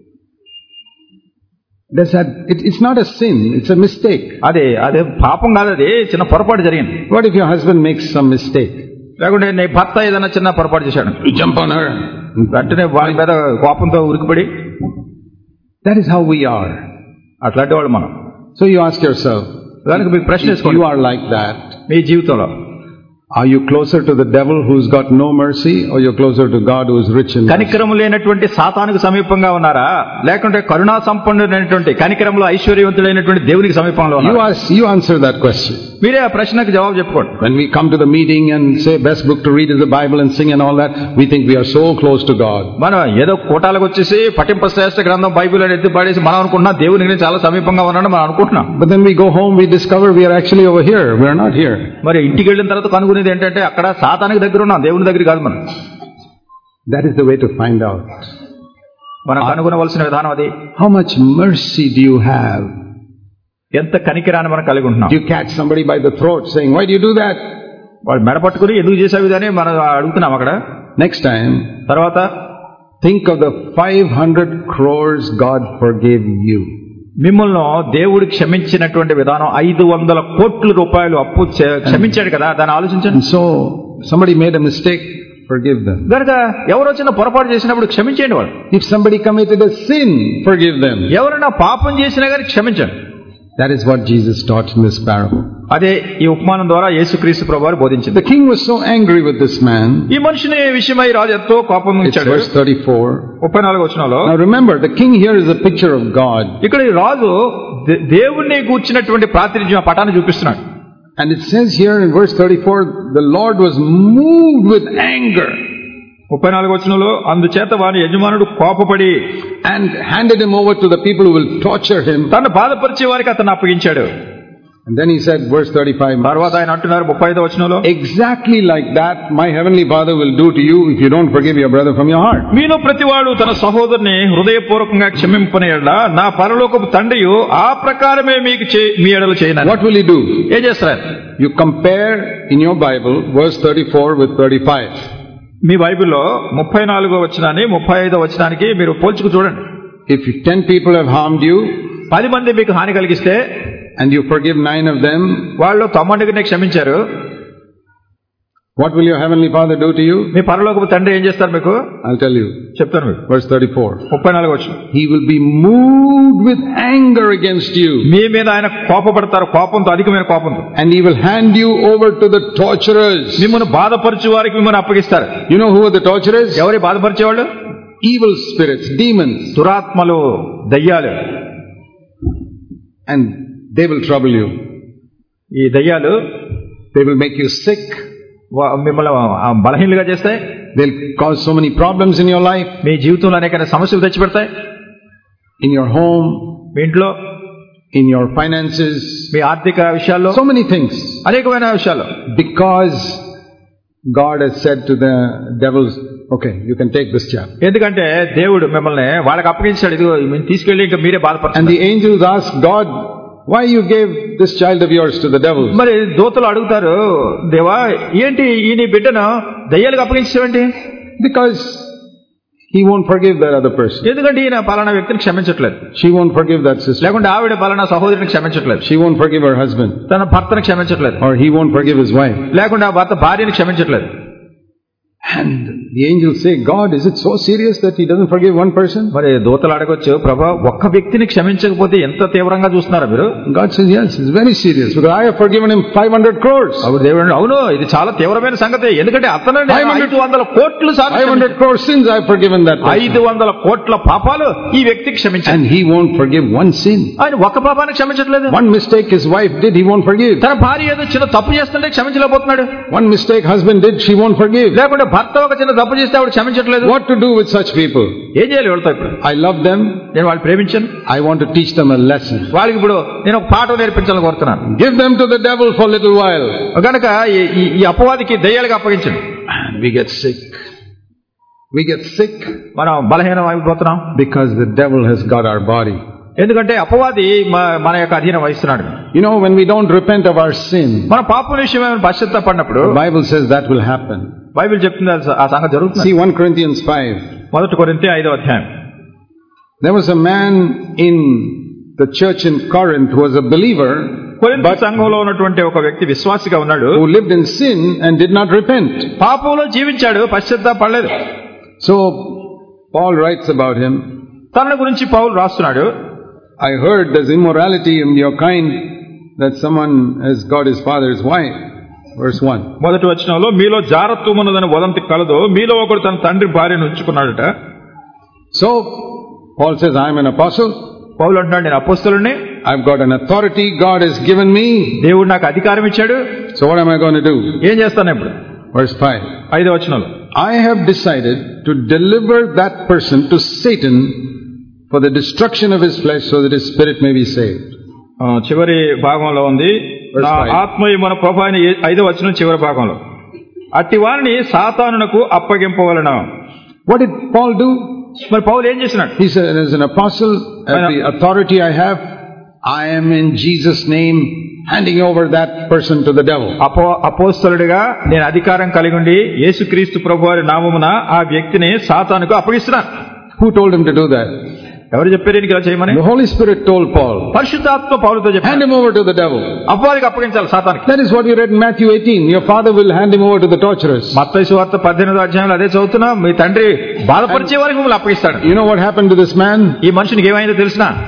S1: That's that, it, it's not a sin, it's a mistake.
S2: అదే అదే పాపం కాదు, అది చిన్న పొరపాటు జరిగింది.
S1: What if your husband makes some mistake?
S2: లేకుంటే నీ భర్త ఏదైనా చిన్న పొరపాటు చేశాడు,
S1: you jump on her.
S2: వెంటనే వాడి మీద కోపంతో ఉరికిపడి.
S1: That is how we are.
S2: అట్లాంటి వాళ్ళు మనం.
S1: So you ask yourself,
S2: దానికి మీకు ప్రశ్న వేసుకోండి,
S1: you are like that,
S2: మీ జీవితంలో
S1: are you closer to the devil who's got no mercy, or you're closer to God who's rich in mercy?
S2: కనికరము లేనటువంటి సాతానుకు సమీపంగా ఉన్నారా, లేకుంటే కరుణా సంపన్నుడైనటువంటి కనికరములో ఐశ్వర్యవంతుడైనటువంటి దేవునికి సమీపంలో ఉన్నారా?
S1: You ask, you answer that question.
S2: మీరే ఆ ప్రశ్నకు జవాబు చెప్పుకోండి.
S1: When we come to the meeting and say best book to read is the Bible and sing and all that, we think we are so close to God.
S2: మనం ఏదో కోటాలకు వచ్చేసి పఠింప శ్రేష్ఠ గ్రంథం బైబిల్ అని ఎత్తి పడేసి మనం అనుకుంటున్నాం దేవునికి చాలా సమీపంగా ఉన్నాడని మనం అనుకుంటున్నాం.
S1: But then we go home, we discover we are actually over here. We are not here.
S2: మరి ఇంటికి వెళ్ళిన తర్వాత కనుగొనేది ఏంటంటే అక్కడ సాతానికి దగ్గర ఉన్నాం, దేవుని దగ్గర కాదు మనం.
S1: That is the way to find out.
S2: మనం కనుగొనవలసిన విధానం అది.
S1: How much mercy do you have?
S2: ఎంత కనికరాన్ని మనం కలిగి ఉంటున్నాం.
S1: You catch somebody by the throat saying, why do you do that?
S2: వాళ్ళు మెడ పట్టుకుని ఎందుకు చేసావు అని మనం అడుగుతున్నాం అక్కడ.
S1: Next time,
S2: తర్వాత
S1: think of the five hundred crores God forgave you.
S2: మిమ్మల్ని దేవుడు క్షమించినటువంటి విధానం, ఐదు వందల కోట్ల రూపాయలు అప్పు క్షమించాడు కదా, దాన్ని ఆలోచించండి.
S1: So somebody made a mistake, forgive them.
S2: కనుక ఎవరో చిన్న పొరపాటు చేసినప్పుడు క్షమించండి వాళ్ళు.
S1: If somebody committed a sin, forgive them.
S2: ఎవరైనా పాపం చేసినా కానీ క్షమించండి.
S1: That is what Jesus taught in this parable.
S2: అదే ఈ ఉపమానం ద్వారా యేసుక్రీస్తు ప్రభువారు బోధించింది.
S1: The king was so angry with this man.
S2: ఈ మనిషిని విషయమై రాజు ఎంతో కోపం ఉంచాడు.
S1: Verse thirty-four.
S2: ముప్పై నాలుగవ వచనంలో.
S1: Now remember, the king here is a picture of God.
S2: ఇక్కడ ఈ రాజు దేవుణ్ణి గూర్చినటువంటి ప్రాతినిధ్యం ఆ పటాన్ని చూపిస్తున్నాడు.
S1: And it says here in verse thirty-four, the Lord was moved with anger.
S2: ముప్పై నాలుగవ వచనంలో అందుచేత వారి యజమానుడు కోపపడి
S1: and handed him over to the people who will torture him.
S2: తన బాధపరిచే వారికి అతను అప్పగించాడు.
S1: And then he said, verse thirty-five,
S2: తర్వాత ఆయన అంటున్నారు ముప్పై ఐదవ వచనంలో,
S1: exactly like that my heavenly Father will do to you if you don't forgive your brother from your heart.
S2: మీలో ప్రతివాడు తన సహోదరుని హృదయపూర్వకంగా క్షమింపని యెడల నా పరలోకపు తండ్రియు ఆ ప్రకారమే మీకు మీ యెడల చేయను.
S1: What will he do?
S2: ఏం చేస్తారు?
S1: You compare in your Bible verse thirty-four with thirty-five.
S2: మీ బైబిల్లో ముప్పై నాలుగో వచనాన్ని ముప్పై ఐదో వచనానికి మీరు పోల్చుకు చూడండి.
S1: If ten people have harmed you,
S2: పది మంది మీకు హాని కలిగిస్తే,
S1: and you forgive nine of them,
S2: వాళ్ళు తొమ్మిదిని క్షమించారు,
S1: what will your heavenly Father do to you?
S2: మీ పరలోకపు తండ్రి ఏం చేస్తారు మీకు?
S1: I'll tell you.
S2: చెప్తాను మీకు.
S1: Verse thirty-four.
S2: ముప్పై నాలుగో వచనం.
S1: He will be moved with anger against you.
S2: మీ మీద ఆయన కోపపడతారు, కోపంతో, అధికమైన కోపంతో.
S1: And he will hand you over to the torturers.
S2: మిమ్మల్ని బాధపరిచే వారికి మిమ్మల్ని అప్పగిస్తారు.
S1: You know who are the torturers?
S2: ఎవరి బాధపరిచేవాళ్ళు?
S1: Evil spirits, demons.
S2: దురాత్మలు, దయ్యాలు.
S1: And they will trouble you.
S2: ఈ దయ్యాలు
S1: they will make you sick.
S2: మిమ్మల్ని బలహీనులుగా చేస్తాయి.
S1: They'll cause so many problems in your life.
S2: మీ జీవితంలో అనేక సమస్యలు తెచ్చిపెడతాయి.
S1: In your home,
S2: మీ ఇంట్లో,
S1: in your finances,
S2: మీ ఆర్థిక విషయాల్లో,
S1: so many things.
S2: అనేకమైన విషయాల్లో.
S1: Because God has said to the devils, okay, you can take this child.
S2: ఎందుకంటే దేవుడు మిమ్మల్ని వాళ్ళకి అప్పగించాడు, ఇది తీసుకెళ్లి ఇంకా మీరే బాధపడతారు.
S1: And the angels asked God, why you gave this child of yours to the devils?
S2: మరి దూతలు అడుగుతారు, దేవా ఏంటి ఈ నీ బిడ్డను దయ్యాలకు అప్పగించావేంటి?
S1: Because he won't forgive that other person.
S2: ఎందుకంటే ఈయన పలానా వ్యక్తిని క్షమించట్లేదు.
S1: She won't forgive that sister.
S2: లేకుంటే ఆవిడ పలానా సహోదరుని క్షమించట్లేదు.
S1: She won't forgive her husband.
S2: తన భర్తను క్షమించట్లేదు.
S1: Or he won't forgive his wife.
S2: లేకుంటే ఆ భర్త భార్యని క్షమించట్లేదు.
S1: And the angels say, God, is it so serious that he doesn't forgive one person?
S2: మరి దూతలు అడగొచ్చు, ప్రభా ఒక్క వ్యక్తిని క్షమించకపోతే ఎంత తీవ్రంగా చూస్తున్నారా మీరు?
S1: God says, yes, it's very serious because I have forgiven him five hundred crores.
S2: అప్పుడు దేవుడు, అవును ఇది చాలా తీవ్రమైన సంగతి, ఎందుకంటే అతను ఐదు వందల కోట్లు
S1: five hundred crores sins I have forgiven that person.
S2: ఐదు వందల కోట్ల పాపాలు ఈ వ్యక్తికి క్షమించాడు.
S1: And he won't forgive one sin.
S2: ఆయన ఒక్క పాపాన్ని క్షమించట్లేదు.
S1: One mistake his wife did, he won't forgive.
S2: తన భార్య ఏదో చిన్న తప్పు చేస్తుంటే క్షమించలేకపోతున్నాడు.
S1: One mistake husband did, she won't forgive.
S2: లేకుంటే భర్త ఒక చిన్న తప్పు చేస్తే ఆవిడ క్షమించట్లేదు.
S1: What to do with such people?
S2: ఏం చేయాలి వీళ్ళతో? ఇప్పుడు
S1: I love them.
S2: నేను వాళ్ళు ప్రేమించాను.
S1: I want to teach them a lesson.
S2: వాళ్ళకి ఇప్పుడు నేను ఒక పాఠం నేర్పించాలని కోరుతున్నాను.
S1: Give them to the devil for a little while.
S2: కనుక ఈ అపవాదికి దయ్యాలకు అప్పగించండి.
S1: We get sick. We get sick.
S2: మనం బలహీనం అయిపోతున్నాం.
S1: Because the devil has got our body.
S2: ఎందుకంటే అపవాది మన యొక్క అధీనం వహిస్తున్నాడు.
S1: You know, when we don't repent of our sin,
S2: మన పాపం విషయమైన పశ్చాత్తాపడినప్పుడు,
S1: the Bible says that will happen.
S2: Bible చెప్తుంది ఆ సంగతి జరుగుతుంది.
S1: See First Corinthians five.
S2: మొదటి కొరింథీ ఐదో అధ్యాయం.
S1: There was a man in the church in Corinth who was a believer,
S2: కొరింథీ సంఘంలో ఉన్నటువంటి ఒక వ్యక్తి విశ్వాసిగా ఉన్నాడు,
S1: who lived in sin and did not repent.
S2: పాపంలో జీవించాడు, పశ్చాత్తాపడలేదు.
S1: So Paul writes about him.
S2: తన గురించి పౌలు రాస్తున్నాడు,
S1: I heard there's immorality in your kind that someone has got his father's wife. Verse one.
S2: మొదటి వచనంలో, మీలో జారత్వం ఉన్నదని వదంతి కలదు, మీలో ఒకడు తన తండ్రి భార్యను ఉంచుకున్నాడట.
S1: So Paul says, I am an apostle.
S2: పౌలు అంటున్నాడు, నేను అపోస్తలుని.
S1: I've got an authority God has given me.
S2: దేవుడు నాకు అధికారం ఇచ్చాడు.
S1: So what am I going to do?
S2: ఏం చేస్తాను ఇప్పుడు?
S1: Verse five.
S2: ఐదో వచనంలో,
S1: I have decided to deliver that person to Satan for the destruction of his flesh so that his spirit may be saved.
S2: చివరి భాగంలో ఉంది, ఆత్మయు మన ప్రభు అయిన ఐదో వచనం చివరి భాగంలో, అట్టి వారిని సాతానునకు అప్పగింపవలెను.
S1: What did Paul do?
S2: మరి పౌలు ఏం చేసినాడు?
S1: He said, as an apostle, as the authority I have, I am in Jesus' name handing over that person to the devil.
S2: అపో అపోస్తలుడిగా నేను అధికారం కలిగి ఉండి యేసుక్రీస్తు ప్రభువారి నామమున ఆ వ్యక్తిని సాతానుకు అప్పగిస్తున్నాను.
S1: Who told him to do that?
S2: ఎవరు చెప్పారు ఇలా చేయమని?
S1: The Holy Spirit told Paul.
S2: పరిశుద్ధాత్మ పౌలుతో చెప్పాడు, hand
S1: him over to the devil.
S2: అపవాదికి అప్పగించాలి, సాతానుకి.
S1: That is what you read in Matthew eighteen. Your father will hand him over to the torturers.
S2: మత్తయి సువార్త పద్దెనిమిదో అధ్యాయంలో అదే చదువుతున్నా, మీ తండ్రి బాధపరిచే వారికి మిమ్మల్ని అప్పగిస్తాడు.
S1: You know what happened to this man?
S2: ఈ మనుషునికి ఏమైందో తెలుసునా?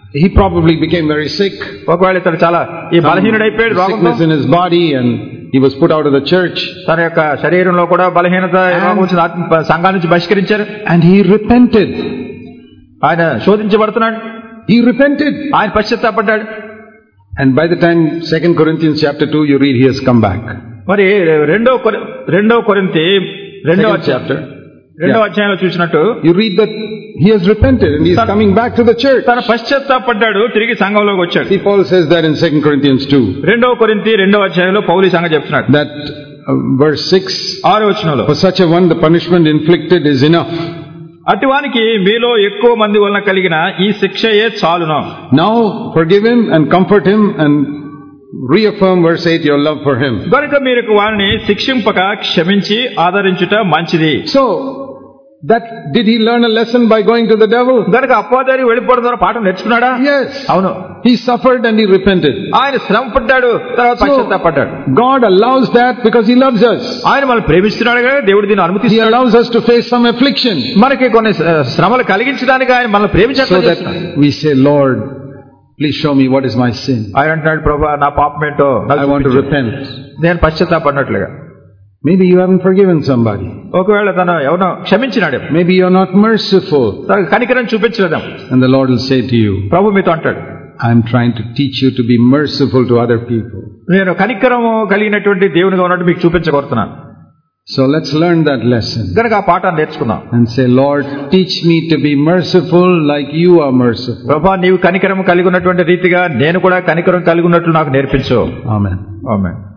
S1: he probably became very sick.
S2: ఒకవేళ ఇతడు చాలా ఈ బలహీనుడైపోయాడు, రోగంతో
S1: sickness in his body, and he was put out of the church.
S2: తన యొక్క శరీరంలో కూడా బలహీనత, రోగం వచ్చిన ఆత్మ సంఘాల నుంచి బహిష్కరించారు.
S1: And he repented.
S2: ఆయన శోధించబడుతున్నాడు.
S1: He repented.
S2: ఆయన పశ్చాత్తాపడ్డాడు.
S1: And by the time Second Corinthians chapter two, you read he has come back.
S2: మరి రెండో రెండో కొరింథీ రెండో చాప్టర్ రెండో అధ్యాయంలో చూసినట్టు
S1: you read that he has repented and he is coming back to the church.
S2: తన పశ్చాత్తాపడ్డాడు, తిరిగి సంఘంలోకి వచ్చాడు.
S1: See, Paul says that in Second Corinthians two.
S2: రెండో కొరింథీ రెండో అధ్యాయంలో పౌలు ఈ సంగతి చెప్తున్నాడు.
S1: That uh, verse six,
S2: ఆరో వచనంలో,
S1: for such a one the punishment inflicted is enough.
S2: అటువానికి మీలో ఎక్కువ మంది వలన కలిగిన ఈ శిక్షయే చాలును.
S1: Now forgive him and comfort him and reaffirm verse eight your love for him.
S2: కనుక మీరు వారిని శిక్షింపక క్షమించి ఆదరించుట మంచిది.
S1: So that did he learn a lesson by going to the devil?
S2: కనుక అపవాది వెళ్ళిపోవడం ద్వారా పాఠం నేర్చుకున్నాడా?
S1: Yes.
S2: అవును.
S1: He suffered and he repented.
S2: ఆయన శ్రమ పడ్డాడు, తర్వాత పశ్చాత్తాపడ్డాడు.
S1: God allows that because he loves us.
S2: ఆయన మనల్ని ప్రేమిస్తున్నాడు కదా, దేవుడు దీన్ని అనుమతిస్తున్నాడు.
S1: He allows us to face some affliction.
S2: మనకి కొన్ని శ్రమలు కలిగించడానికి ఆయన మనల్ని ప్రేమించాడు.
S1: So that we say, Lord, please show me what is my sin.
S2: ఆయన అంటున్నాడు, ప్రభువా నా పాపం ఏంటో
S1: I want to repent.
S2: నేను పశ్చాత్తాపడినట్లుగా.
S1: Maybe you haven't forgiven somebody.
S2: ఒకవేళ తను ఎవరో క్షమించినాడు.
S1: Maybe you're not merciful.
S2: తనకు కనికరం చూపించలేదా?
S1: And the Lord will say to you,
S2: ప్రభు మీతో అంటాడు,
S1: I'm trying to teach you to be merciful to other people.
S2: నేను కనికరము కలిగినటువంటి దేవునిగా ఉన్నట్టు మీకు చూపించగోరుతున్నాను.
S1: So let's learn that lesson.
S2: కనుక ఆ పాఠాన్ని నేర్చుకుందాం.
S1: And say, Lord, teach me to be merciful like you are merciful.
S2: ప్రభువా నీవు కనికరం కలిగి ఉన్నటువంటి రీతిగా నేను కూడా కనికరం కలిగి ఉన్నట్లు నాకు నేర్పించు.
S1: Amen.
S2: ఆమేన్.